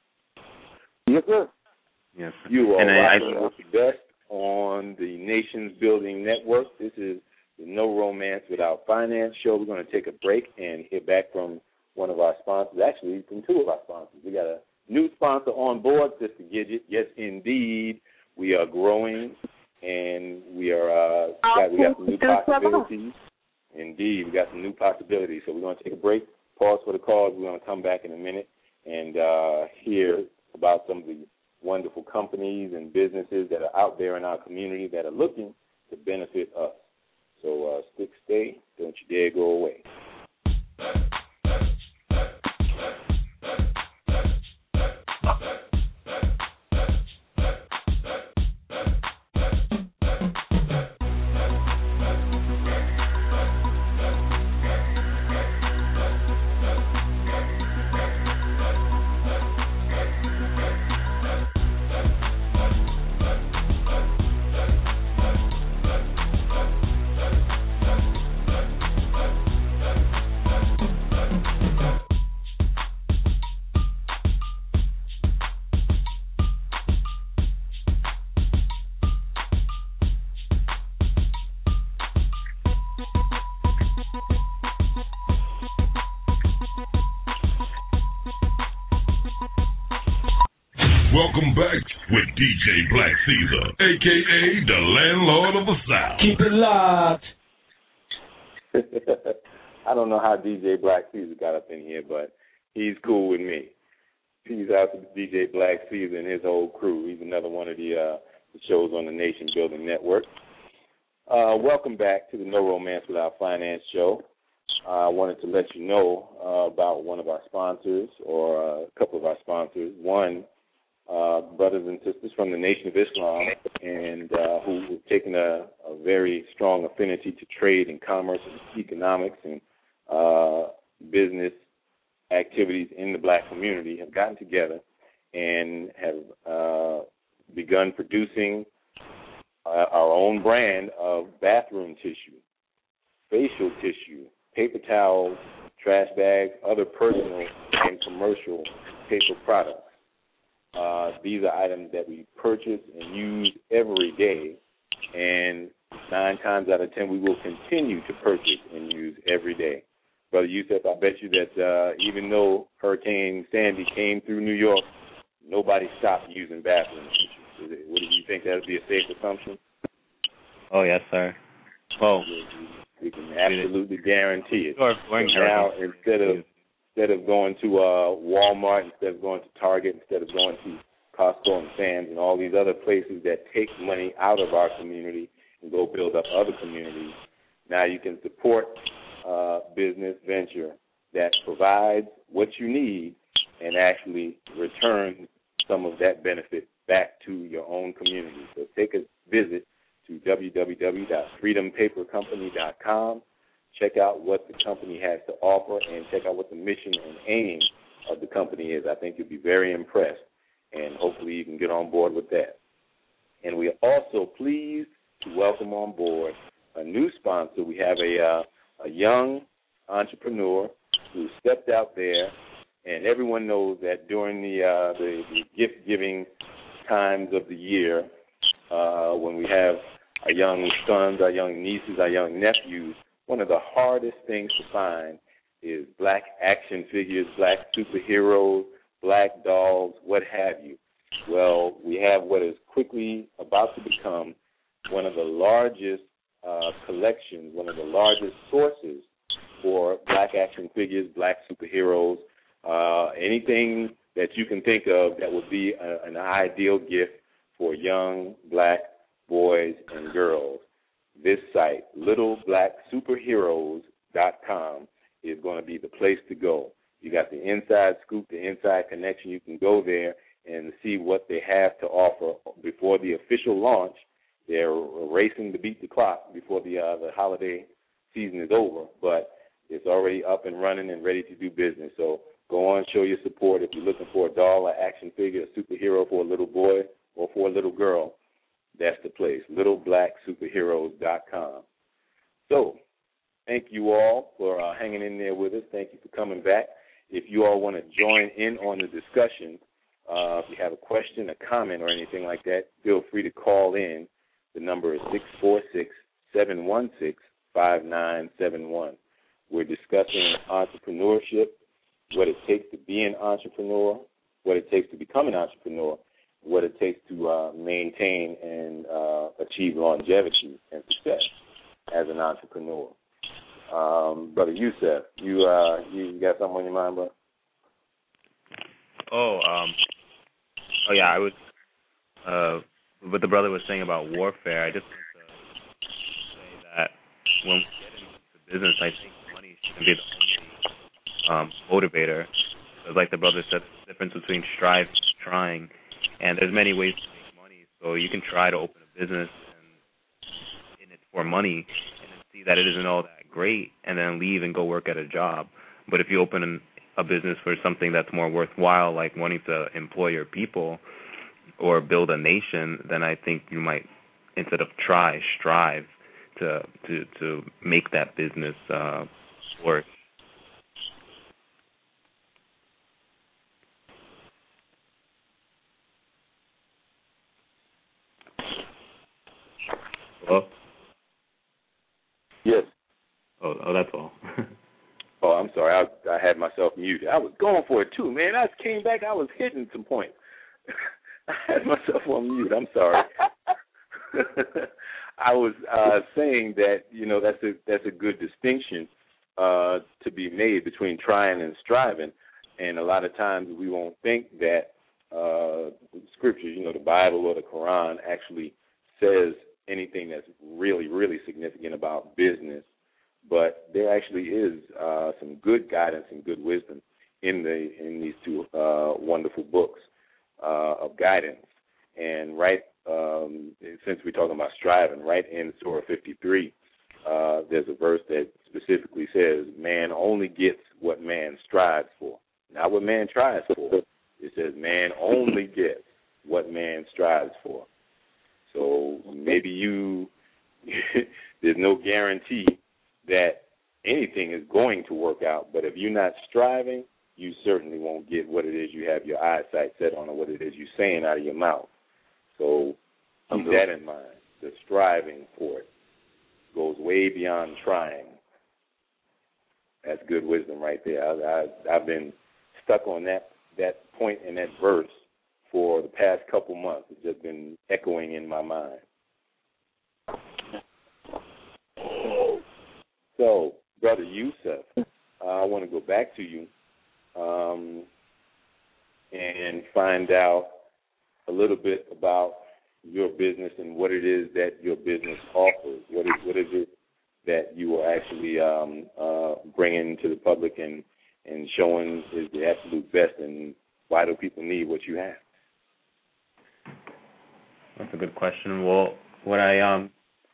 Yes, sir. Yes. You are and I, rocking with the best on the Nations Building Network. This is the No Romance Without Finance show. We're going to take a break and hear back from one of our sponsors, actually from two of our sponsors. We got a new sponsor on board, Sister Gidget. Yes, indeed. We are growing, and we are uh, got, we got some new possibilities. Indeed, we got some new possibilities. So we're going to take a break, pause for the cause. We're going to come back in a minute and uh, hear about some of the wonderful companies and businesses that are out there in our community that are looking to benefit us. So uh, stick, stay, don't you dare go away. Welcome back with D J Black Caesar, a k a the Landlord of the South. Keep it locked. I don't know how D J Black Caesar got up in here, but he's cool with me. Peace out to D J Black Caesar and his whole crew. He's another one of the, uh, the shows on the Nation Building Network. Uh, welcome back to the No Romance Without Finance show. Uh, I wanted to let you know uh, about one of our sponsors, or uh, a couple of our sponsors. One, uh, brothers and sisters from the Nation of Islam, and uh, who have taken a, a very strong affinity to trade and commerce and economics and uh, business activities in the black community, have gotten together and have uh, begun producing uh, our own brand of bathroom tissue, facial tissue, paper towels, trash bags, other personal and commercial paper products. Uh, these are items that we purchase and use every day, and nine times out of ten we will continue to purchase and use every day. Brother Yusef, I bet you that uh, even though Hurricane Sandy came through New York, nobody stopped using bathroom tissue. Is it, what do you think that would be a safe assumption? Oh, yes, sir. Oh. We can absolutely guarantee it. Now, instead of instead of going to uh, Walmart, instead of going to Target, instead of going to Costco and Sam's and all these other places that take money out of our community and go build up other communities, now you can support uh, business venture that provides what you need and actually return some of that benefit back to your own community. So take a visit to w w w dot freedom paper company dot com. Check out what the company has to offer and check out what the mission and aim of the company is. I think you'll be very impressed, and hopefully you can get on board with that. And we are also pleased to welcome on board a new sponsor. We have a, uh, a young entrepreneur who stepped out there, and everyone knows that during the, uh, the, the gift-giving times of the year, uh, when we have our young sons, our young nieces, our young nephews, one of the hardest things to find is black action figures, black superheroes, black dolls, what have you. Well, we have what is quickly about to become one of the largest uh, collections, one of the largest sources for black action figures, black superheroes, uh, anything that you can think of that would be a, an ideal gift for young black boys and girls. This site, little black superheroes dot com, is going to be the place to go. You got the inside scoop, the inside connection. You can go there and see what they have to offer before the official launch. They're racing to beat the clock before the uh, the holiday season is over, but it's already up and running and ready to do business. So go on, show your support. If you're looking for a doll, an action figure, a superhero for a little boy or for a little girl, that's the place, little black superheroes dot com. So thank you all for uh, hanging in there with us. Thank you for coming back. If you all want to join in on the discussion, uh, if you have a question, a comment, or anything like that, feel free to call in. The number is six four six, seven one six, five nine seven one. We're discussing entrepreneurship, what it takes to be an entrepreneur, what it takes to become an entrepreneur, what it takes to uh, maintain and uh, achieve longevity and success as an entrepreneur. Um, Brother Yusef, you uh, you got something on your mind, bro? Oh, um, oh yeah, I was. Uh, what the brother was saying about warfare, I just want to say that when we get into business, I think money shouldn't be the only um, motivator. Because like the brother said, there's a difference between striving and trying. And there's many ways to make money, so you can try to open a business and in it for money and then see that it isn't all that great and then leave and go work at a job. But if you open an, a business for something that's more worthwhile, like wanting to employ your people or build a nation, then I think you might, instead of try, strive to to, to make that business uh, work. Hello? Yes. Oh, oh, that's all. Oh, I'm sorry. I, I had myself muted. I was going for it, too, man. I came back. I was hitting some points. I had myself on mute. I'm sorry. I was uh, saying that, you know, that's a that's a good distinction uh, to be made between trying and striving. And a lot of times we won't think that uh, scriptures, you know, the Bible or the Quran actually says anything that's really, really significant about business. But there actually is uh, some good guidance and good wisdom in the in these two uh, wonderful books uh, of guidance. And right, um, since we're talking about striving, right in Surah fifty-three, uh, there's a verse that specifically says, man only gets what man strives for. Not what man tries for. It says man only gets what man strives for. So maybe you, there's no guarantee that anything is going to work out, but if you're not striving, you certainly won't get what it is you have your eyesight set on or what it is you're saying out of your mouth. So keep that in mind. The striving for it goes way beyond trying. That's good wisdom right there. I, I, I've been stuck on that, that point in that verse for the past couple months. It's just been echoing in my mind. So, Brother Yusef, uh, I want to go back to you um, and find out a little bit about your business and what it is that your business offers. What is what is it that you are actually um, uh, bringing to the public and, and showing is the absolute best, and why do people need what you have? That's a good question. Well, what I um,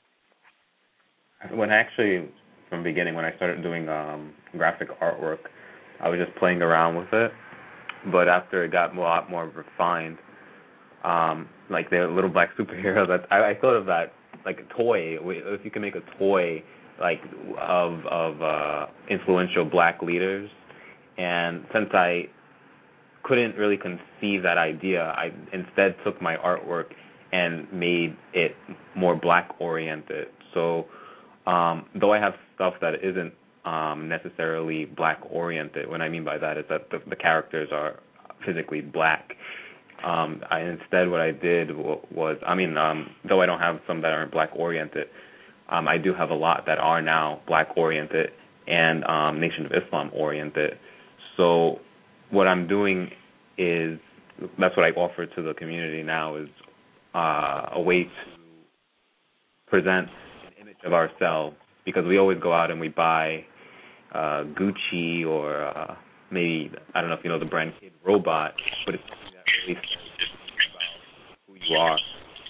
when actually from the beginning when I started doing um, graphic artwork, I was just playing around with it. But after it got a lot more refined, um, like the little black superhero, that I, I thought of that like a toy. If you can make a toy like of of uh, influential black leaders, and since I couldn't really conceive that idea, I instead took my artwork and made it more black oriented. So um, though I have stuff that isn't um, necessarily black oriented, what I mean by that is that the, the characters are physically black. Um, I, instead, what I did was, I mean, um, though I don't have some that aren't black oriented, um, I do have a lot that are now black oriented and um, Nation of Islam oriented. So what I'm doing is, that's what I offer to the community now, is uh, a way to present an image of ourselves, because we always go out and we buy uh, Gucci or uh, maybe, I don't know if you know the brand Kid Robot, but it's something that really says about who you are.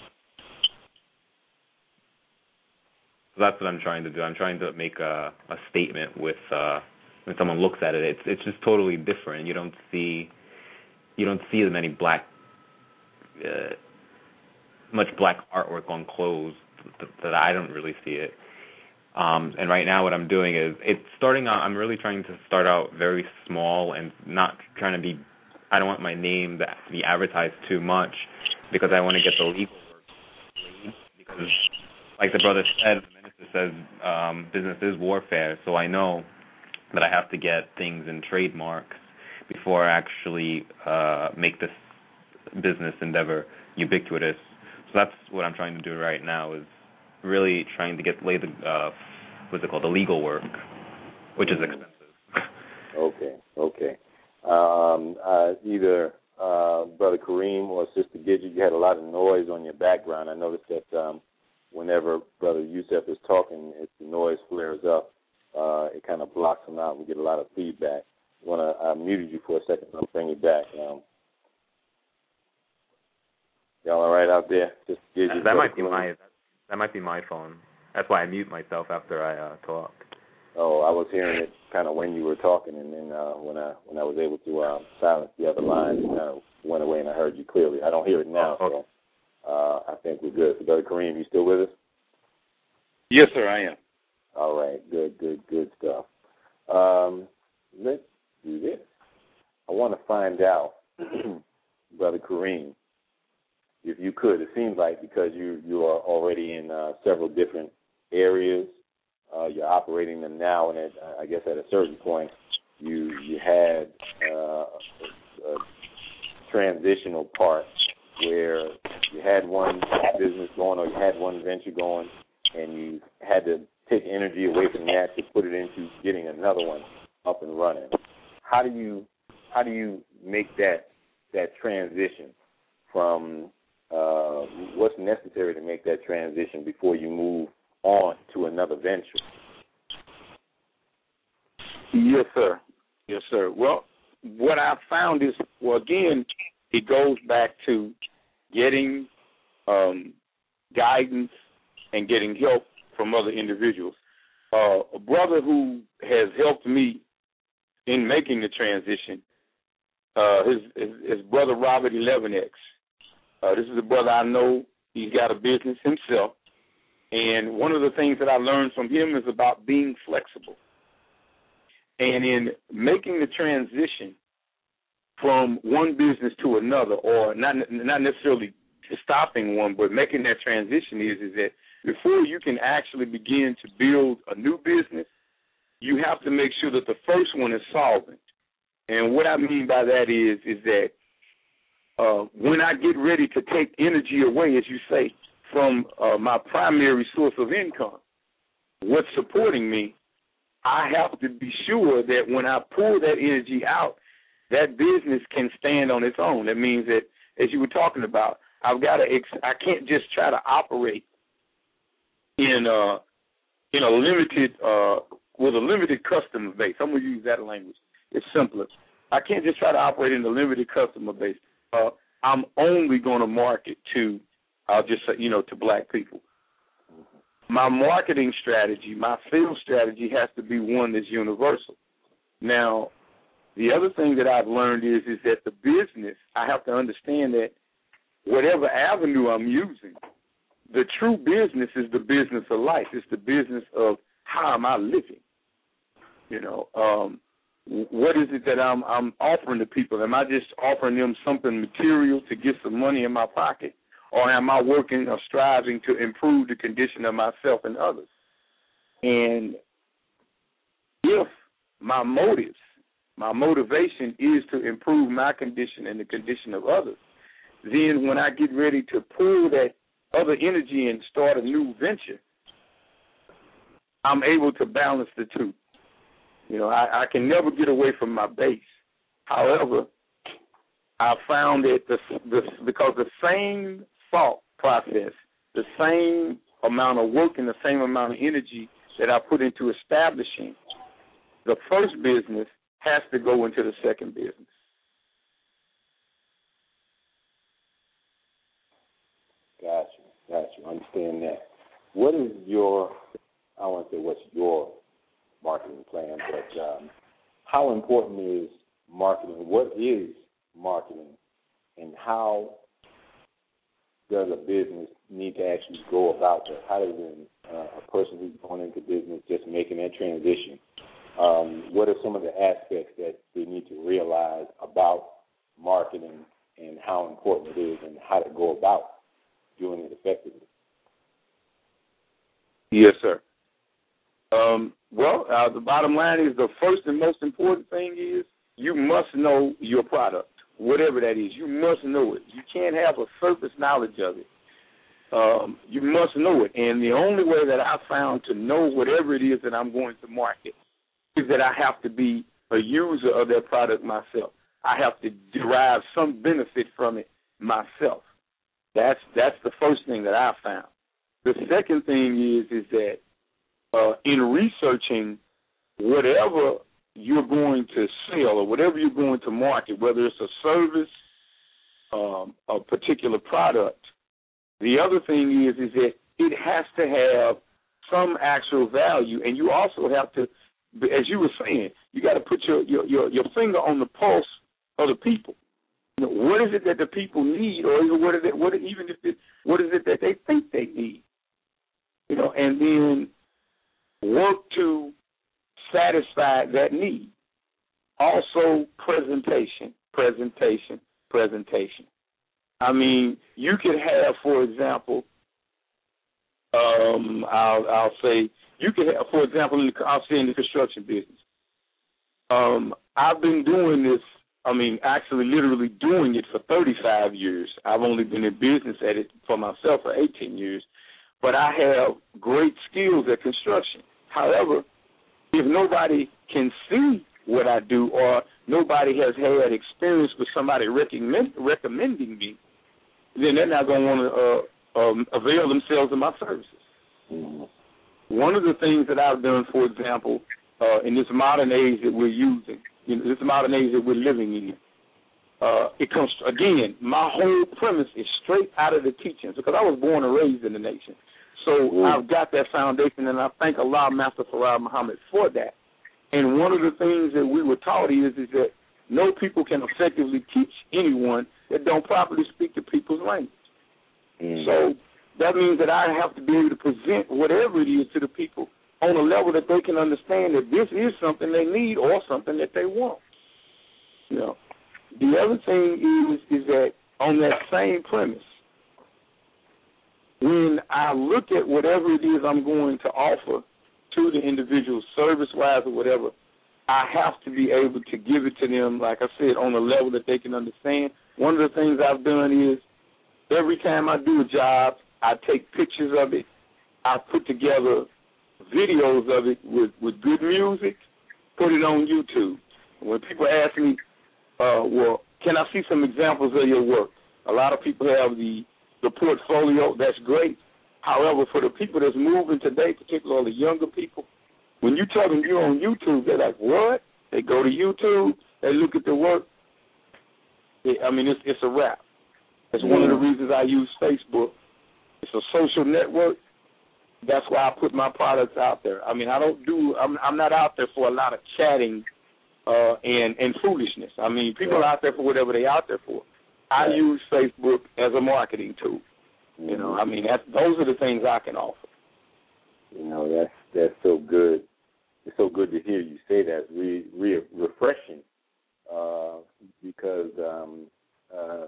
So that's what I'm trying to do. I'm trying to make a, a statement with uh, when someone looks at it. It's it's just totally different. You don't see you don't see as many black uh, much black artwork on clothes that, that I don't really see it. Um, and right now what I'm doing is, it's starting out, I'm really trying to start out very small and not trying to be, I don't want my name to be advertised too much, because I want to get the legal work paid, because like the brother said, the minister says um, business is warfare, so I know that I have to get things in trademarks before I actually uh, make this business endeavor ubiquitous. So that's what I'm trying to do right now, is really trying to get lay the uh, what's it called, the legal work, which is expensive. Okay, okay. Um, uh, either uh, Brother Kareem or Sister Gidget, you had a lot of noise on your background. I noticed that um, whenever Brother Yusef is talking, if the noise flares up, uh, it kind of blocks him out. We get a lot of feedback. Want to? I muted you for a second. I'll bring you back. Um, y'all all right out there? Just Gidget, that might be my. That might be my phone. That's why I mute myself after I uh, talk. Oh, I was hearing it kind of when you were talking, and then uh, when I when I was able to uh, silence the other line, it kind of went away, and I heard you clearly. I don't hear it now, oh, okay. so uh, I think we're good. So, Brother Kareem, you still with us? Yes, sir, I am. All right, good, good, good stuff. Um, let's do this. I want to find out, Brother Kareem, if you could. It seems like because you you are already in uh, several different areas, uh, you're operating them now, and at, I guess at a certain point, you you had uh, a transitional part where you had one business going or you had one venture going and you had to take energy away from that to put it into getting another one up and running. How do you how do you make that that transition from uh, what's necessary to make that transition before you move on to another venture? Yes, sir. Yes, sir. Well, what I've found is, well, again, it goes back to getting um, guidance and getting help from other individuals. Uh, a brother who has helped me in making the transition, uh, his, his, his brother Robert eleven X. Uh, this is a brother I know. He's got a business himself. And one of the things that I learned from him is about being flexible. And in making the transition from one business to another, or not not necessarily stopping one, but making that transition is, is that before you can actually begin to build a new business, you have to make sure that the first one is solvent. And what I mean by that is, is that uh, when I get ready to take energy away, as you say, from uh, my primary source of income, what's supporting me, I have to be sure that when I pull that energy out, that business can stand on its own. That means that, as you were talking about, I've got to. Ex- I can't just try to operate in uh, in a limited uh, with a limited customer base. I'm going to use that language. It's simpler. I can't just try to operate in a limited customer base. Uh, I'm only going to market to, I'll just say, you know, to black people. My marketing strategy, my sales strategy has to be one that's universal. Now, the other thing that I've learned is is that the business, I have to understand that whatever avenue I'm using, the true business is the business of life. It's the business of how am I living. You know, um, what is it that I'm, I'm offering to people? Am I just offering them something material to get some money in my pocket? Or am I working or striving to improve the condition of myself and others? And if my motives, my motivation is to improve my condition and the condition of others, then when I get ready to pull that other energy and start a new venture, I'm able to balance the two. You know, I, I can never get away from my base. However, I found that the, the, because the same thought process, the same amount of work and the same amount of energy that I put into establishing the first business has to go into the second business. Gotcha, gotcha. Understand that. What is your, I don't want to say what's your marketing plan, but um, how important is marketing? What is marketing, and how does a business need to actually go about that? How does uh, a person who's going into business just making that transition, um, what are some of the aspects that they need to realize about marketing and how important it is and how to go about doing it effectively? Yes, sir. Um, well, uh, the bottom line is the first and most important thing is you must know your product. Whatever that is, you must know it. You can't have a surface knowledge of it. Um, you must know it. And the only way that I found to know whatever it is that I'm going to market is that I have to be a user of that product myself. I have to derive some benefit from it myself. That's that's the first thing that I found. The second thing is is that uh, in researching whatever you're going to sell or whatever you're going to market, whether it's a service, um, a particular product, the other thing is is that it has to have some actual value, and you also have to, as you were saying, you got to put your, your, your, your finger on the pulse of the people. You know, what is it that the people need, or even what is it, what even if it, what is it that they think they need? You know, and then work to satisfy that need. Also, presentation, presentation, presentation. I mean, you could have, for example, um, I'll, I'll say, you could have, for example, in the, I'll say in the construction business. Um, I've been doing this I mean, actually literally doing it for thirty-five years. I've only been in business at it for myself for eighteen years. But I have great skills at construction. However, if nobody can see what I do or nobody has had experience with somebody recommend, recommending me, then they're not going to want to uh, um, avail themselves of my services. Mm-hmm. One of the things that I've done, for example, uh, in this modern age that we're using, you know, this modern age that we're living in, uh, it comes, again, my whole premise is straight out of the teachings because I was born and raised in the nation. So mm-hmm. I've got that foundation, and I thank Allah, Master Farad Muhammad, for that. And one of the things that we were taught is, is that no people can effectively teach anyone that don't properly speak the people's language. Mm-hmm. So that means that I have to be able to present whatever it is to the people on a level that they can understand that this is something they need or something that they want. You know. The other thing is, is that on that same premise, when I look at whatever it is I'm going to offer to the individual, service-wise or whatever, I have to be able to give it to them, like I said, on a level that they can understand. One of the things I've done is every time I do a job, I take pictures of it. I put together videos of it with, with good music, put it on YouTube. When people ask me, uh, well, can I see some examples of your work? A lot of people have the, the portfolio. That's great. However, for the people that's moving today, particularly younger people, when you tell them you're on YouTube, they're like, what? They go to YouTube, they look at the work. It, I mean, it's, it's a wrap. That's mm-hmm. one of the reasons I use Facebook. It's a social network. That's why I put my products out there. I mean, I don't do, I'm, I'm not out there for a lot of chatting uh, and, and foolishness. I mean, people are out there for whatever they're out there for. I right. use Facebook as a marketing tool. You know, I mean, that's, those are the things I can offer. You know, that's that's so good. It's so good to hear you say that. It's re, re, refreshing uh, because um, uh,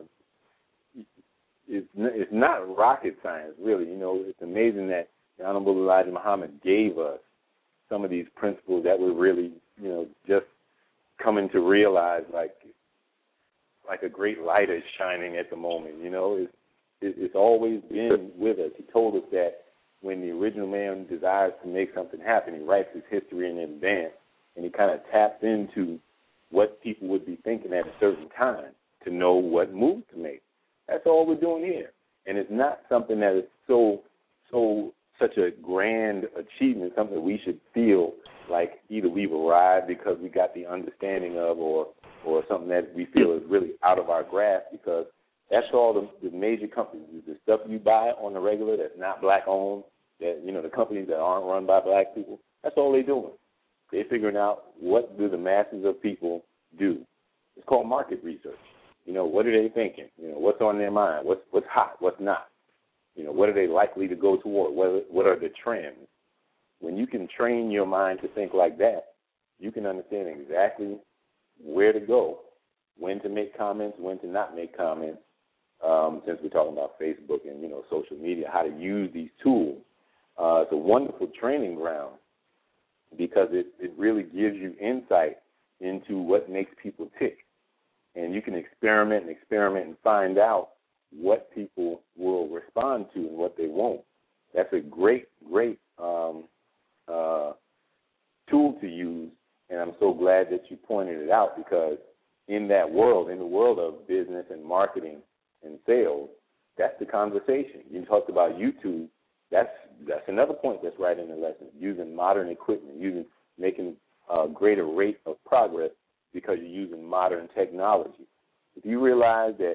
it's it's not rocket science, really. You know, it's amazing that the Honorable Elijah Muhammad gave us some of these principles that we're really, you know, just coming to realize, like like a great light is shining at the moment. You know, it's It's always been with us. He told us that when the original man desires to make something happen, he writes his history in advance, and he kind of taps into what people would be thinking at a certain time to know what move to make. That's all we're doing here. And it's not something that is so, so such a grand achievement, something that we should feel like either we've arrived because we got the understanding of or, or something that we feel is really out of our grasp because that's all the, the major companies, the stuff you buy on the regular that's not black-owned, that, you know, the companies that aren't run by black people, that's all they're doing. They're figuring out what do the masses of people do. It's called market research. You know, what are they thinking? You know, what's on their mind? What's what's hot? What's not? You know, what are they likely to go toward? What, what are the trends? When you can train your mind to think like that, you can understand exactly where to go, when to make comments, when to not make comments. Um, since we're talking about Facebook and, you know, social media, how to use these tools. Uh, it's a wonderful training ground because it, it really gives you insight into what makes people tick. And you can experiment and experiment and find out what people will respond to and what they won't. That's a great, great um, uh, tool to use, and I'm so glad that you pointed it out because in that world, in the world of business and marketing, and sales, that's the conversation. You talked about YouTube. That's that's another point that's right in the lesson. Using modern equipment, using making a greater rate of progress because you're using modern technology. If you realize that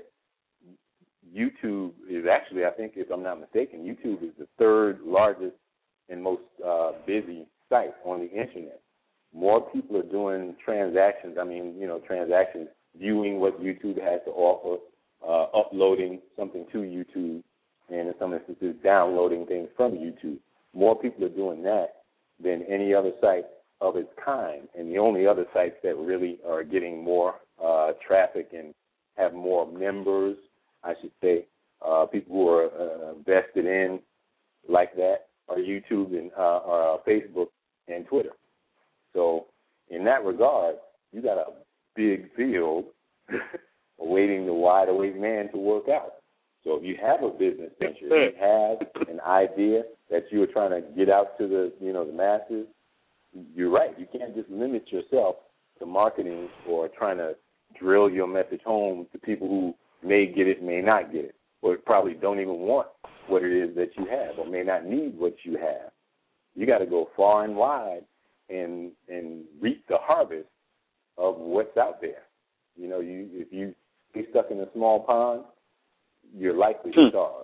YouTube is actually, I think, if I'm not mistaken, YouTube is the third largest and most uh, busy site on the internet. More people are doing transactions. I mean, you know, transactions, viewing what YouTube has to offer. Uh, uploading something to YouTube, and in some instances downloading things from YouTube. More people are doing that than any other site of its kind, and the only other sites that really are getting more uh, traffic and have more members, I should say, uh, people who are uh, vested in like that are YouTube and uh, uh, Facebook and Twitter. So in that regard, you got a big field awaiting the wide awake man to work out. So if you have a business venture, if you have an idea that you are trying to get out to the, you know, the masses, you're right. You can't just limit yourself to marketing or trying to drill your message home to people who may get it, may not get it, or probably don't even want what it is that you have or may not need what you have. You got to go far and wide and and reap the harvest of what's out there. You know, you if you be stuck in a small pond, you're likely to starve.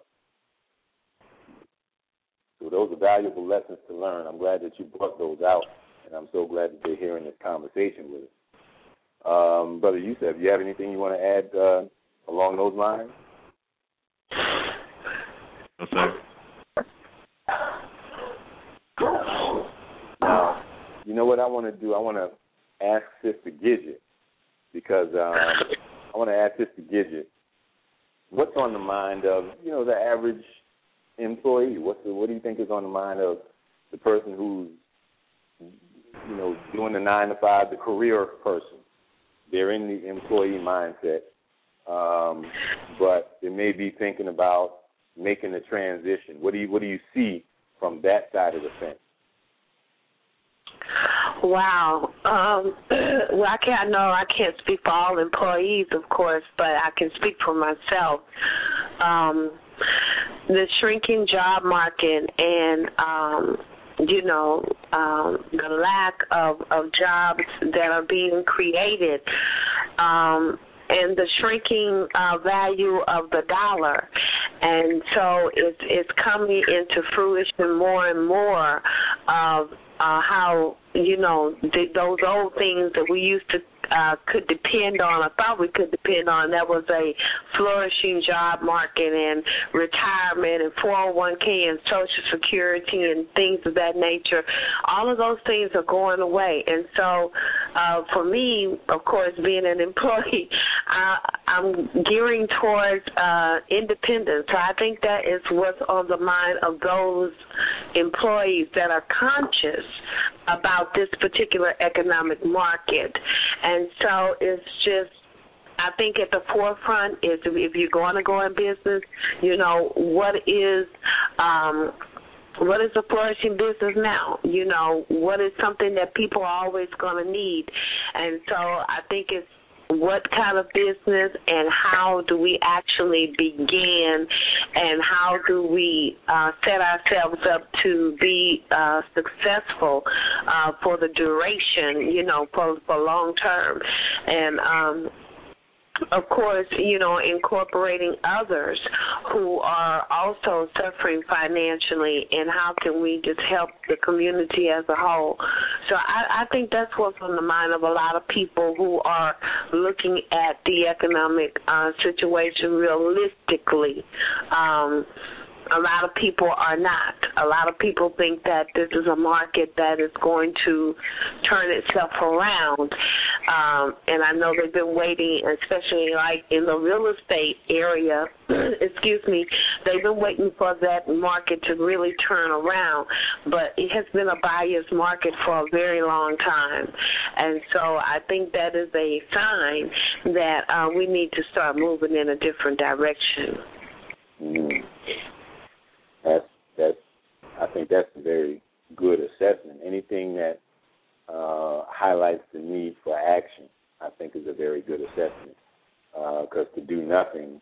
So those are valuable lessons to learn. I'm glad that you brought those out, and I'm so glad that they're hearing this conversation with us. Um, Brother Yusef, do you have anything you want to add uh, along those lines? No, sir. Now, you know what I want to do? I want to ask Sister Gidget, because um, I want to ask Sister Gidget, what's on the mind of, you know, the average employee? What's the, what do you think is on the mind of the person who's, you know, doing the nine to five, the career person? They're in the employee mindset, um, but they may be thinking about making the transition. What do you what do you see from that side of the fence? Wow. Um, well, I can't. I know I can't speak for all employees, of course, but I can speak for myself. Um, the shrinking job market and um, you know, um, the lack of, of jobs that are being created, um, and the shrinking uh, value of the dollar. And so it's, it's coming into fruition more and more of uh, how, you know, the, those old things that we used to uh, could depend on, I thought we could depend on, that was a flourishing job market and retirement and four oh one k and Social Security and things of that nature. All of those things are going away. And so uh, for me, of course, being an employee, I, I'm gearing towards uh, independence. So I think that is what's on the mind of those employees that are conscious about this particular economic market. And so it's just, I think at the forefront is if you're going to go in business, you know, what is um, what is a flourishing business now? You know, what is something that people are always going to need? And so I think it's what kind of business and how do we actually begin and how do we uh, set ourselves up to be uh, successful uh, for the duration, you know, for, for long term. And, um, of course, you know, incorporating others who are also suffering financially, and how can we just help the community as a whole. So I, I think that's what's on the mind of a lot of people who are looking at the economic uh, situation realistically. Um, a lot of people are not. A lot of people think that this is a market that is going to turn itself around. Um, and I know they've been waiting, especially like in the real estate area, excuse me, they've been waiting for that market to really turn around. But it has been a buyer's market for a very long time. And so I think that is a sign that uh, we need to start moving in a different direction. Mm. That's, that's, I think that's a very good assessment. Anything that uh, highlights the need for action, I think, is a very good assessment. Because uh, to do nothing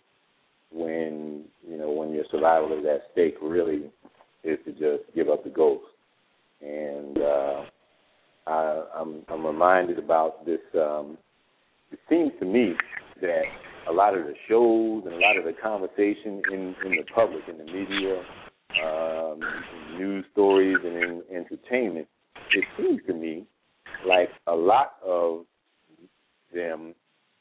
when, you know, when your survival is at stake really is to just give up the ghost. And uh, I, I'm, I'm reminded about this. Um, it seems to me that a lot of the shows and a lot of the conversation in, in the public, in the media, um, in news stories and in entertainment, it seems to me like a lot of them,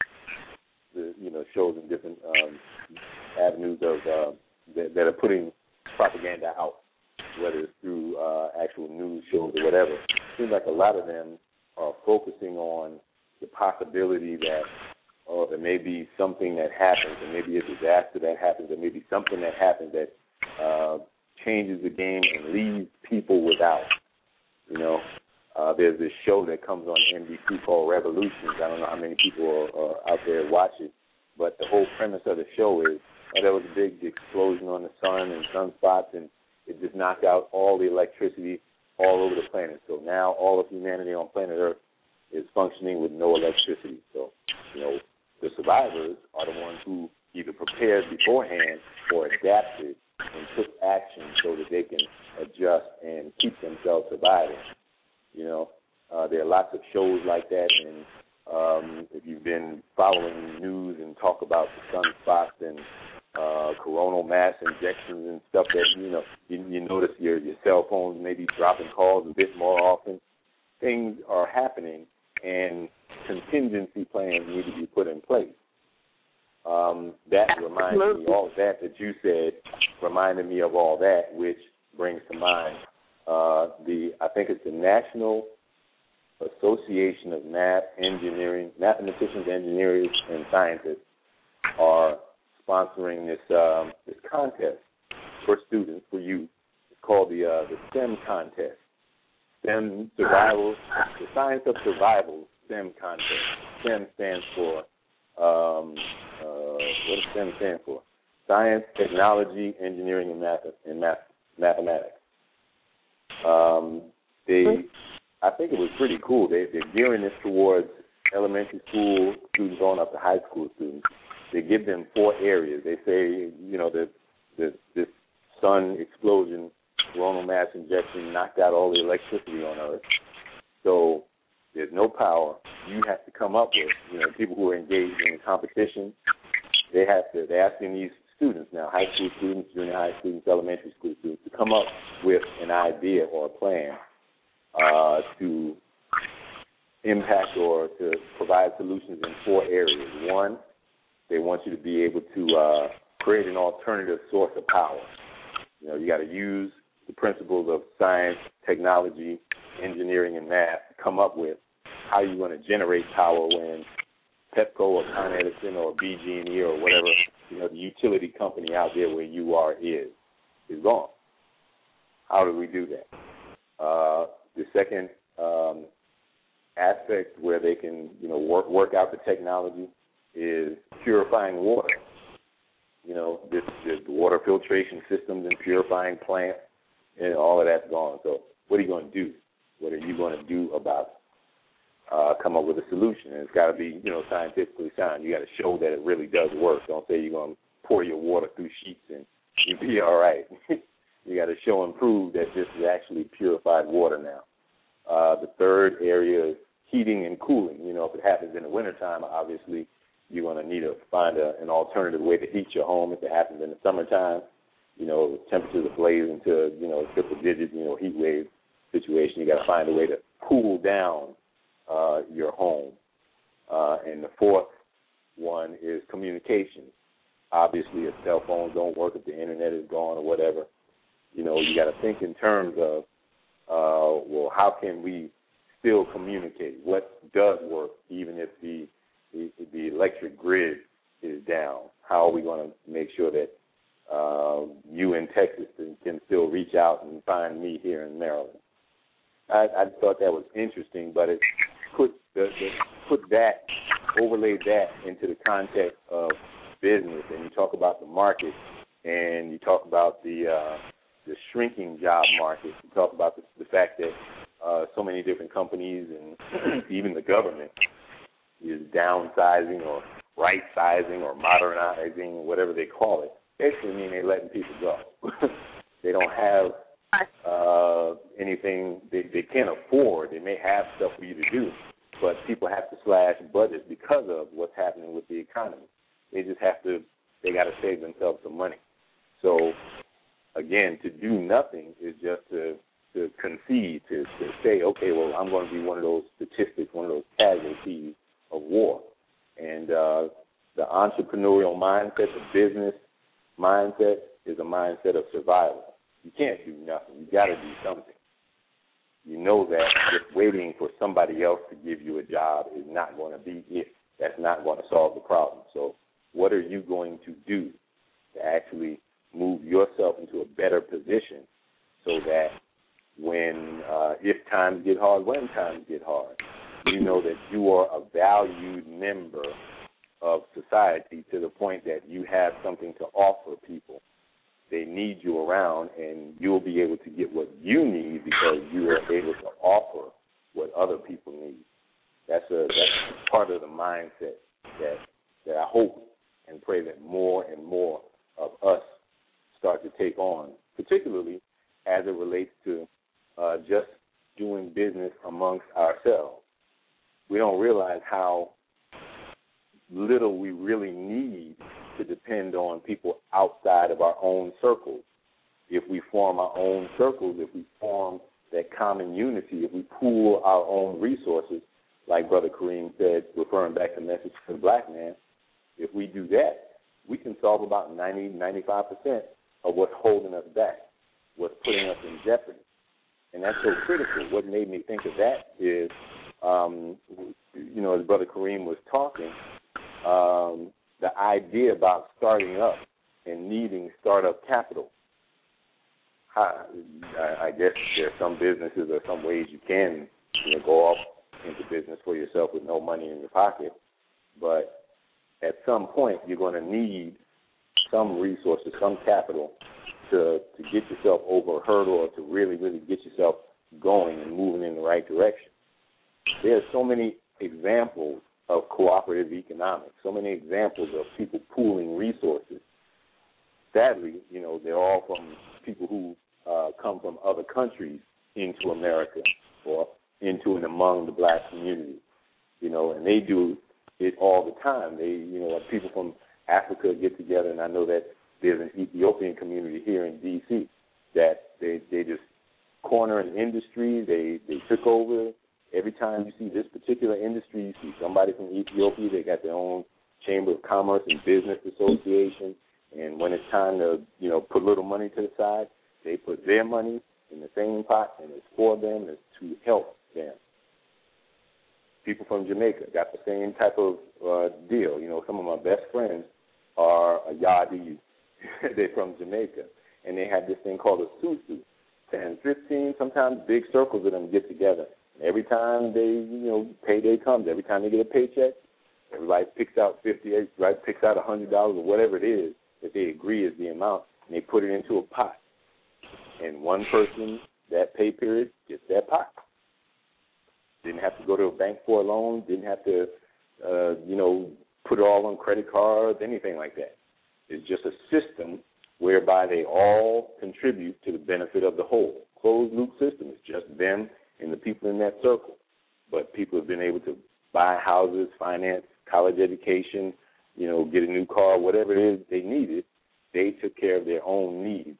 the, you know, shows in different um, avenues of uh, that, that are putting propaganda out, whether it's through uh, actual news shows or whatever. It seems like a lot of them are focusing on the possibility that, oh, there may be something that happens, there may be a disaster that happens, there may be something that happens that uh, changes the game and leaves people without, you know. Uh, there's this show that comes on N B C called Revolutions. I don't know how many people are, are out there watch it, but the whole premise of the show is uh, there was a big explosion on the sun and sunspots, and it just knocked out all the electricity all over the planet. So now all of humanity on planet Earth is functioning with no electricity. So, you know, the survivors are the ones who either prepared beforehand or adapted and took action so that they can adjust and keep themselves surviving. You know, uh, there are lots of shows like that, and um, if you've been following the news and talk about the sunspots and uh, coronal mass injections and stuff that, you know, you, you notice your, your cell phones may be dropping calls a bit more often. Things are happening, and contingency plans need to be put in place. Um, that reminds me, all that that you said reminded me of all that, which brings to mind uh, the, I think it's the National Association of Math Engineering, Mathematicians, Engineers, and Scientists are sponsoring this um, this contest for students, for youth. It's called the uh, the STEM contest. STEM Survival, the Science of Survival STEM contest. STEM stands for, um, uh, what does STEM stand for? Science, Technology, Engineering, and Math, and math, Mathematics. Um, they, I think it was pretty cool. They, they're gearing this towards elementary school students going up to high school students. They give them four areas. They say, you know, the, the, this sun explosion, coronal mass injection knocked out all the electricity on Earth. So there's no power. You have to come up with, you know, people who are engaged in competition. They have to, they're asking these students now, high school students, junior high students, elementary school students, to come up with an idea or a plan uh, to impact or to provide solutions in four areas. One, they want you to be able to uh, create an alternative source of power. You know, you got to use the principles of science, technology, engineering, and math to come up with how you're going to generate power when Pepco or Con Edison or B G and E or whatever, you know, the utility company out there where you are is, is gone. How do we do that? Uh, the second um, aspect where they can, you know, work work out the technology is purifying water. You know, this, this water filtration systems and purifying plants, and all of that's gone. So what are you going to do? What are you going to do about it? Uh, come up with a solution. And it's got to be, you know, scientifically sound. You got to show that it really does work. Don't say you're going to pour your water through sheets and you'll be all right. You got to show and prove that this is actually purified water now. Uh, the third area is heating and cooling. You know, if it happens in the wintertime, obviously you're going to need to find a, an alternative way to heat your home. If it happens in the summertime, you know, temperatures are blazing to, you know, triple digit, you know, heat wave situation. You got to find a way to cool down uh, your home. Uh, and the fourth one is communication. Obviously, if cell phones don't work, if the internet is gone or whatever, you know, you got to think in terms of, uh, well, how can we still communicate? What does work, even if the the, the electric grid is down? How are we going to make sure that uh, you in Texas can still reach out and find me here in Maryland? I, I thought that was interesting, but it put the, the, put that, overlaid that into the context of business, and you talk about the market, and you talk about the uh, the shrinking job market. You talk about the, the fact that uh, so many different companies and even the government is downsizing or right-sizing or modernizing, whatever they call it. Basically mean they're letting people go. They don't have uh, anything they, they can't afford. They may have stuff for you to do, but people have to slash budgets because of what's happening with the economy. They just have to, they got to save themselves some money. So, again, to do nothing is just to, to concede, to, to say, okay, well, I'm going to be one of those statistics, one of those casualties of war. And uh, the entrepreneurial mindset, the business mindset is a mindset of survival. You can't do nothing. You got to do something. You know that just waiting for somebody else to give you a job is not going to be it. That's not going to solve the problem. So what are you going to do to actually move yourself into a better position so that when uh, if times get hard, when times get hard. You know that you are a valued member of society to the point that you have something to offer people. They need you around, and you'll be able to get what you need because you are able to offer what other people need. That's a that's part of the mindset that that I hope and pray that more and more of us start to take on, particularly as it relates to uh, just doing business amongst ourselves. We don't realize how little we really need to depend on people outside of our own circles. If we form our own circles, if we form that common unity, if we pool our own resources, like Brother Kareem said, referring back to Message to the Black Man, if we do that, we can solve about ninety, ninety-five percent of what's holding us back, what's putting us in jeopardy. And that's so critical. What made me think of that is, um, you know, as Brother Kareem was talking, um, the idea about starting up and needing startup capital. I, I guess there are some businesses or some ways you can, you know, go off into business for yourself with no money in your pocket, but at some point you're going to need some resources, some capital to, to get yourself over a hurdle or to really, really get yourself going and moving in the right direction. There are so many examples of cooperative economics, so many examples of people pooling resources. Sadly, you know, they're all from people who uh, come from other countries into America or into and among the black community, you know, and they do it all the time. They, you know, people from Africa get together, and I know that there's an Ethiopian community here in D C that they they just corner an industry. They they took over. Every time you see this particular industry, you see somebody from Ethiopia. They got their own Chamber of Commerce and Business Association. And when it's time to, you know, put a little money to the side, they put their money in the same pot, and it's for them, it's to help them. People from Jamaica got the same type of uh, deal. You know, some of my best friends are a Yadi. They're from Jamaica. And they have this thing called a susu. ten, fifteen, sometimes big circles of them get together. Every time they, you know, payday comes, every time they get a paycheck, everybody picks out fifty, everybody picks out one hundred dollars or whatever it is that they agree is the amount, and they put it into a pot. And one person, that pay period, gets that pot. Didn't have to go to a bank for a loan, didn't have to, uh, you know, put it all on credit cards, anything like that. It's just a system whereby they all contribute to the benefit of the whole. Closed-loop system. It's just them and the people in that circle. But people have been able to buy houses, finance, college education, you know, get a new car, whatever it is they needed. They took care of their own needs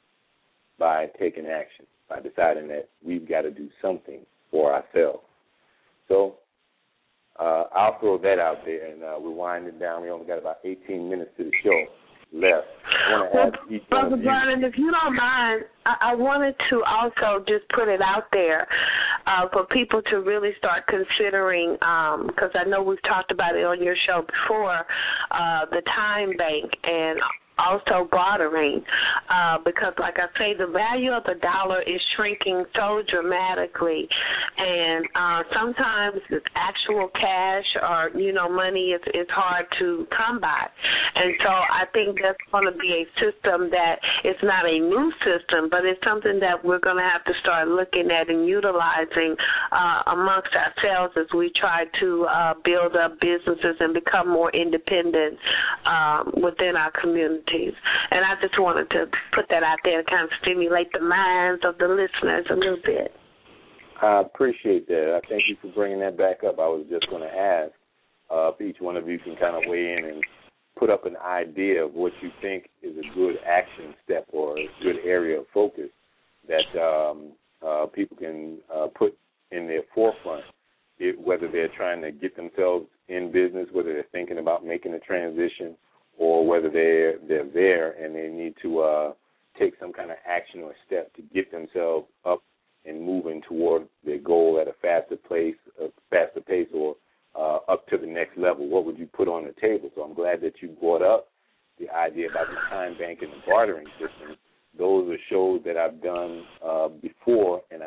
by taking action, by deciding that we've got to do something for ourselves. So uh, I'll throw that out there, and uh, we're winding down. We only got about eighteen minutes to the show left. I want to well, ask each Brother one of you. Vernon, if you don't mind, I, I wanted to also just put it out there uh, for people to really start considering, because um, I know we've talked about it on your show before, uh, the time bank and also bartering, uh, because, like I say, the value of the dollar is shrinking so dramatically, and uh, sometimes it's actual cash or, you know, money is, is hard to come by. And so I think that's going to be a system that it's not a new system, but it's something that we're going to have to start looking at and utilizing uh, amongst ourselves as we try to uh, build up businesses and become more independent um, within our community. And I just wanted to put that out there to kind of stimulate the minds of the listeners a little bit. I appreciate that. I thank you for bringing that back up. I was just going to ask uh, if each one of you can kind of weigh in and put up an idea of what you think is a good action step or a good area of focus that um, uh, people can uh, put in their forefront, it, whether they're trying to get themselves in business, whether they're thinking about making a transition, or whether they're they're there and they need to uh, take some kind of action or step to get themselves up and moving toward their goal at a faster pace, a faster pace, or uh, up to the next level. What would you put on the table? So I'm glad that you brought up the idea about the time bank and the bartering system. Those are shows that I've done uh, before, and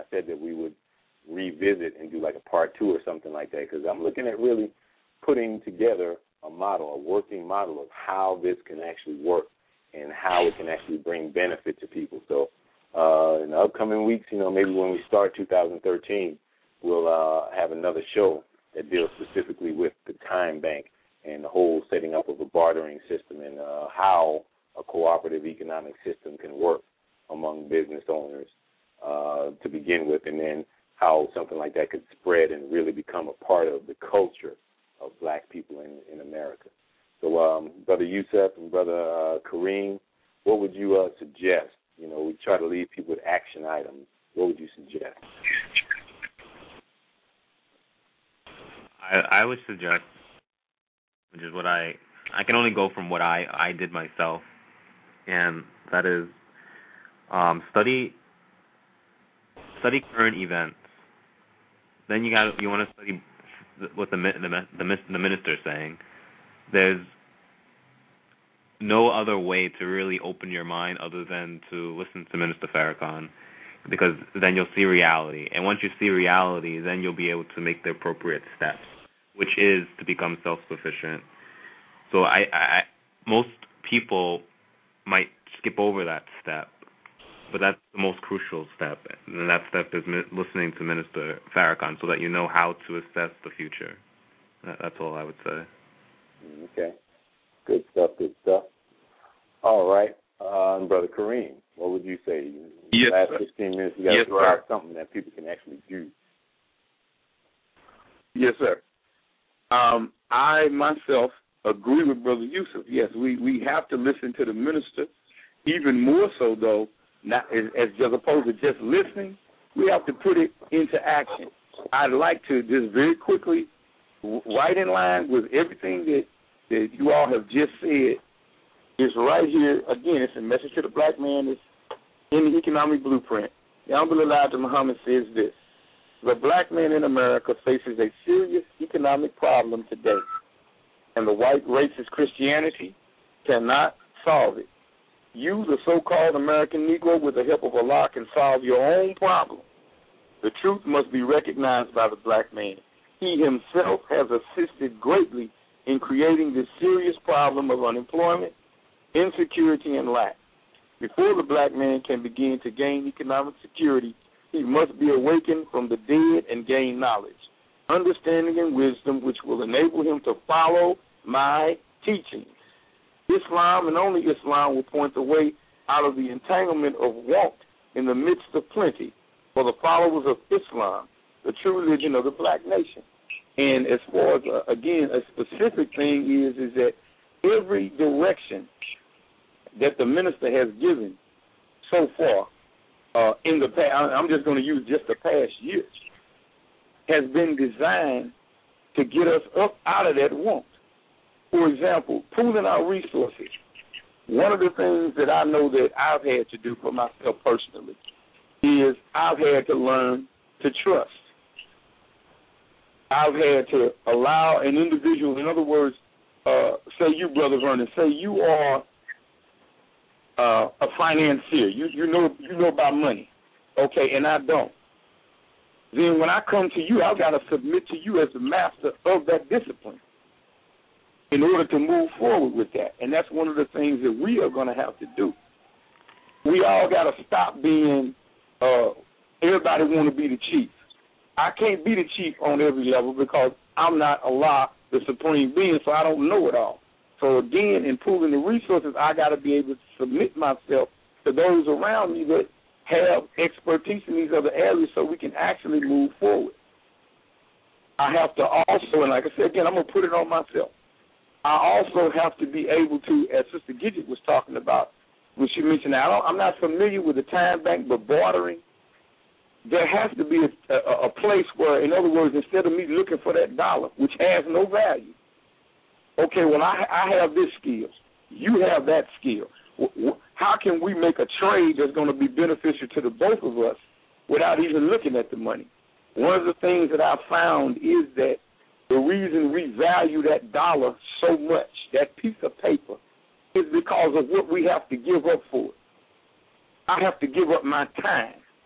said that we would revisit and do like a part two or something like that, because I'm looking at really putting together a model, a working model of how this can actually work and how it can actually bring benefit to people. So uh, in the upcoming weeks, you know, maybe when we start two thousand thirteen, we'll uh, have another show that deals specifically with the time bank and the whole setting up of a bartering system and uh, how a cooperative economic system can work among business owners uh, to begin with, and then how something like that could spread and really become a part of the culture of black people in, in America. So, um, Brother Yusef and Brother uh, Kareem, what would you uh, suggest? You know, we try to leave people with action items. What would you suggest? I, I would suggest, which is what I, I can only go from what I, I did myself, and that is um, study study current events. Then you got you want to study what the the the, the minister is saying. There's no other way to really open your mind other than to listen to Minister Farrakhan, because then you'll see reality. And once you see reality, then you'll be able to make the appropriate steps, which is to become self-sufficient. So I, I most people might skip over that step, but that's the most crucial step. And that step is listening to Minister Farrakhan so that you know how to assess the future. That's all I would say. Okay. Good stuff, good stuff. All right. Uh, and Brother Kareem, what would you say? Yes, last sir. fifteen minutes, you got to Yes, throw sir. out something that people can actually do. Yes, sir. Um, I myself agree with Brother Yusuf. Yes, we, we have to listen to the minister. Even more so, though, not as, as as opposed to just listening, we have to put it into action. I'd like to just very quickly, right in line with everything that, that you all have just said, is right here. Again, it's a message to the black man. It's in the economic blueprint. The Honorable Elijah Muhammad says this: the black man in America faces a serious economic problem today, and the white racist Christianity cannot solve it. You, the so-called American Negro, with the help of Allah, can solve your own problem. The truth must be recognized by the black man. He himself has assisted greatly in creating this serious problem of unemployment, insecurity, and lack. Before the black man can begin to gain economic security, he must be awakened from the dead and gain knowledge, understanding, and wisdom, which will enable him to follow my teachings. Islam, and only Islam, will point the way out of the entanglement of want in the midst of plenty for the followers of Islam, the true religion of the black nation. And as far as, uh, again, a specific thing is, is that every direction that the minister has given so far uh, in the past, I'm just going to use just the past year, has been designed to get us up out of that want. For example, pooling our resources. One of the things that I know that I've had to do for myself personally is I've had to learn to trust. I've had to allow an individual, in other words, uh, say you, Brother Vernon, say you are uh, a financier. You you know you know about money, okay, and I don't. Then when I come to you, I've got to submit to you as the master of that discipline in order to move forward with that. And that's one of the things that we are going to have to do. We all got to stop being, uh, everybody want to be the chief. I can't be the chief on every level because I'm not Allah, the supreme being, so I don't know it all. So again, in pooling the resources, I got to be able to submit myself to those around me that have expertise in these other areas so we can actually move forward. I have to also, and like I said, again, I'm going to put it on myself. I also have to be able to, as Sister Gidget was talking about, when she mentioned that, I don't, I'm not familiar with the time bank, but bartering, there has to be a, a, a place where, in other words, instead of me looking for that dollar, which has no value, okay, well, I, I have this skill. You have that skill. How can we make a trade that's going to be beneficial to the both of us without even looking at the money? One of the things that I've found is that the reason we value that dollar so much, that piece of paper, is because of what we have to give up for it. I have to give up my time.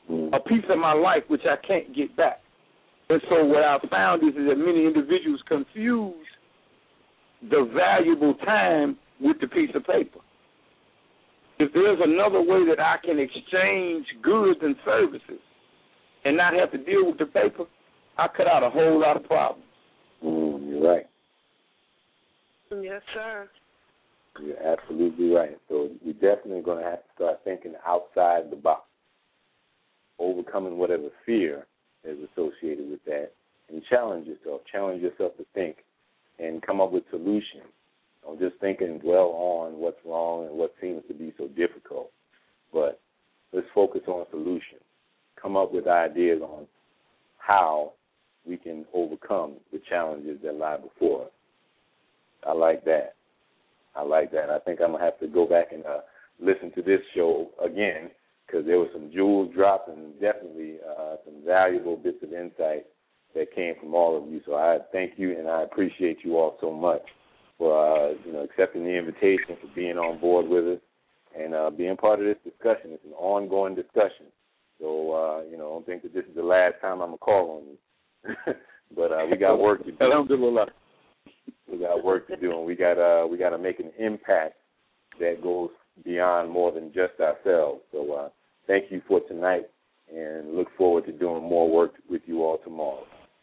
mm. a piece of my life which I can't get back. And so what I've found is, is that many individuals confuse the valuable time with the piece of paper. If there's another way that I can exchange goods and services and not have to deal with the paper, I cut out a whole lot of problems. Mm, you're right. Yes, sir. You're absolutely right. So we're definitely going to have to start thinking outside the box, overcoming whatever fear is associated with that, and challenge yourself. Challenge yourself to think and come up with solutions. Don't just think and dwell on what's wrong and what seems to be so difficult, but let's focus on solutions. Come up with ideas on how we can overcome the challenges that lie before us. I like that. I like that. I think I'm going to have to go back and uh, listen to this show again, because there were some jewels dropped and definitely uh, some valuable bits of insight that came from all of you. So I thank you, and I appreciate you all so much for uh, you know accepting the invitation, for being on board with us, and uh, being part of this discussion. It's an ongoing discussion. So, uh, you know, don't think that this is the last time I'm going to call on you. But uh, we got work to do. Alhamdulillah. We got work to do, and we got uh, we got to make an impact that goes beyond more than just ourselves. So uh, thank you for tonight, and look forward to doing more work with you all tomorrow.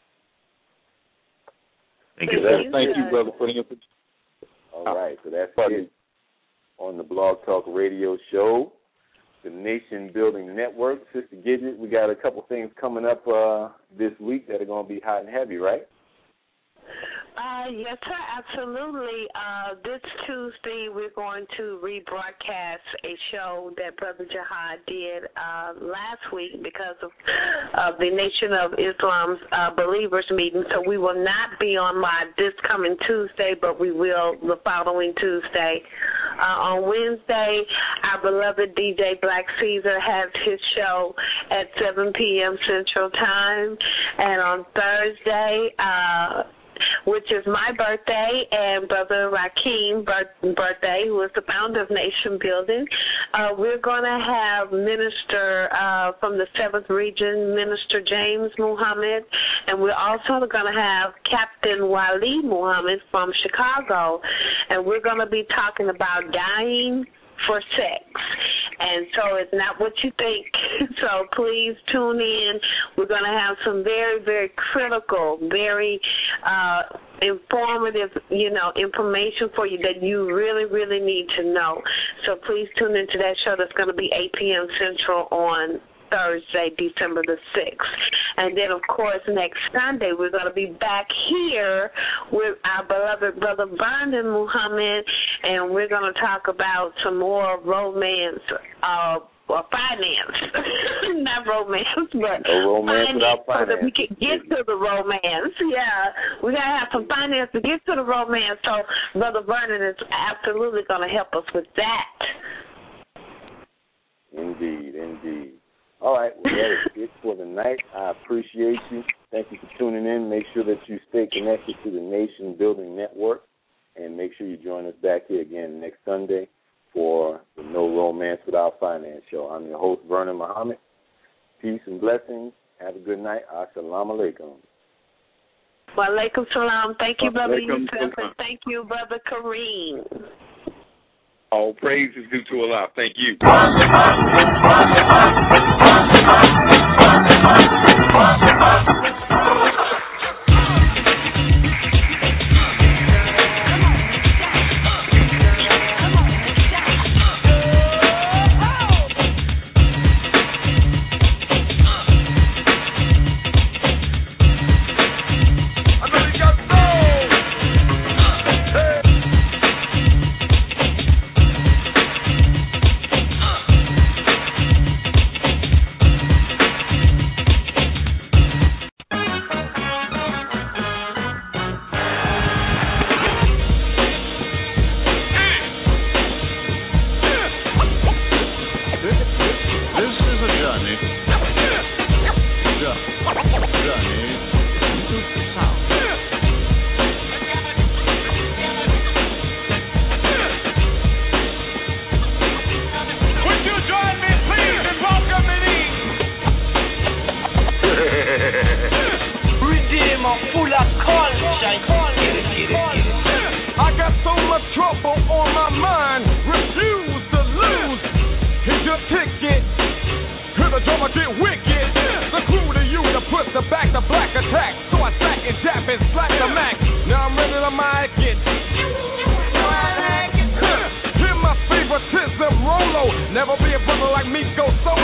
Thank you. Thank you, thank you brother, for the invitation. All right, so that's it on the Blog Talk Radio Show, the Nation Building Network. Sister Gidget, we got a couple things coming up uh, this week that are going to be hot and heavy, right? Uh, yes, sir, absolutely. Uh, this Tuesday, we're going to rebroadcast a show that Brother Jihad did uh, last week because of uh, the Nation of Islam's uh, Believers meeting. So we will not be on live this coming Tuesday, but we will the following Tuesday. Uh, on Wednesday, our beloved D J Black Caesar has his show at seven p.m. Central Time. And on Thursday, uh, which is my birthday and Brother Rakeem's birthday, who is the founder of Nation Building. Uh, we're going to have Minister uh, from the seventh Region, Minister James Muhammad, and we're also going to have Captain Wali Muhammad from Chicago, and we're going to be talking about dying for sex. And so it's not what you think. So please tune in. We're going to have some very, very critical, very uh, informative, you know, information for you that you really, really need to know. So please tune into that show that's going to be eight p.m. Central on Thursday, December the sixth. And then, of course, next Sunday, we're going to be back here with our beloved Brother Vernon Muhammad, and we're going to talk about some more romance, uh, or finance. Not romance, but no romance finance, without finance. so that we can get to the romance. Yeah, we got to have some finance to get to the romance, so Brother Vernon is absolutely going to help us with that. Indeed, indeed. All right, well, that is it for the night. I appreciate you. Thank you for tuning in. Make sure that you stay connected to the Nation Building Network, and make sure you join us back here again next Sunday for the No Romance Without Finance show. I'm your host, Vernon Muhammad. Peace and blessings. Have a good night. Assalamu alaikum. Wa alaikum salam. Thank you, Brother Alaikum Yusuf, and salam. thank you, Brother Kareem. All praise is due to Allah. Thank you. full of culture. Get it, get it, get it. I got so much trouble on my mind, refuse to lose. Hit your ticket, hear the drummer get wicked. The clue to you to put the back to black attack. So I sack and jab and slack the Mac. Now I'm ready to mic it. Hear my favoritism, Rolo. Never be a brother like me, go solo.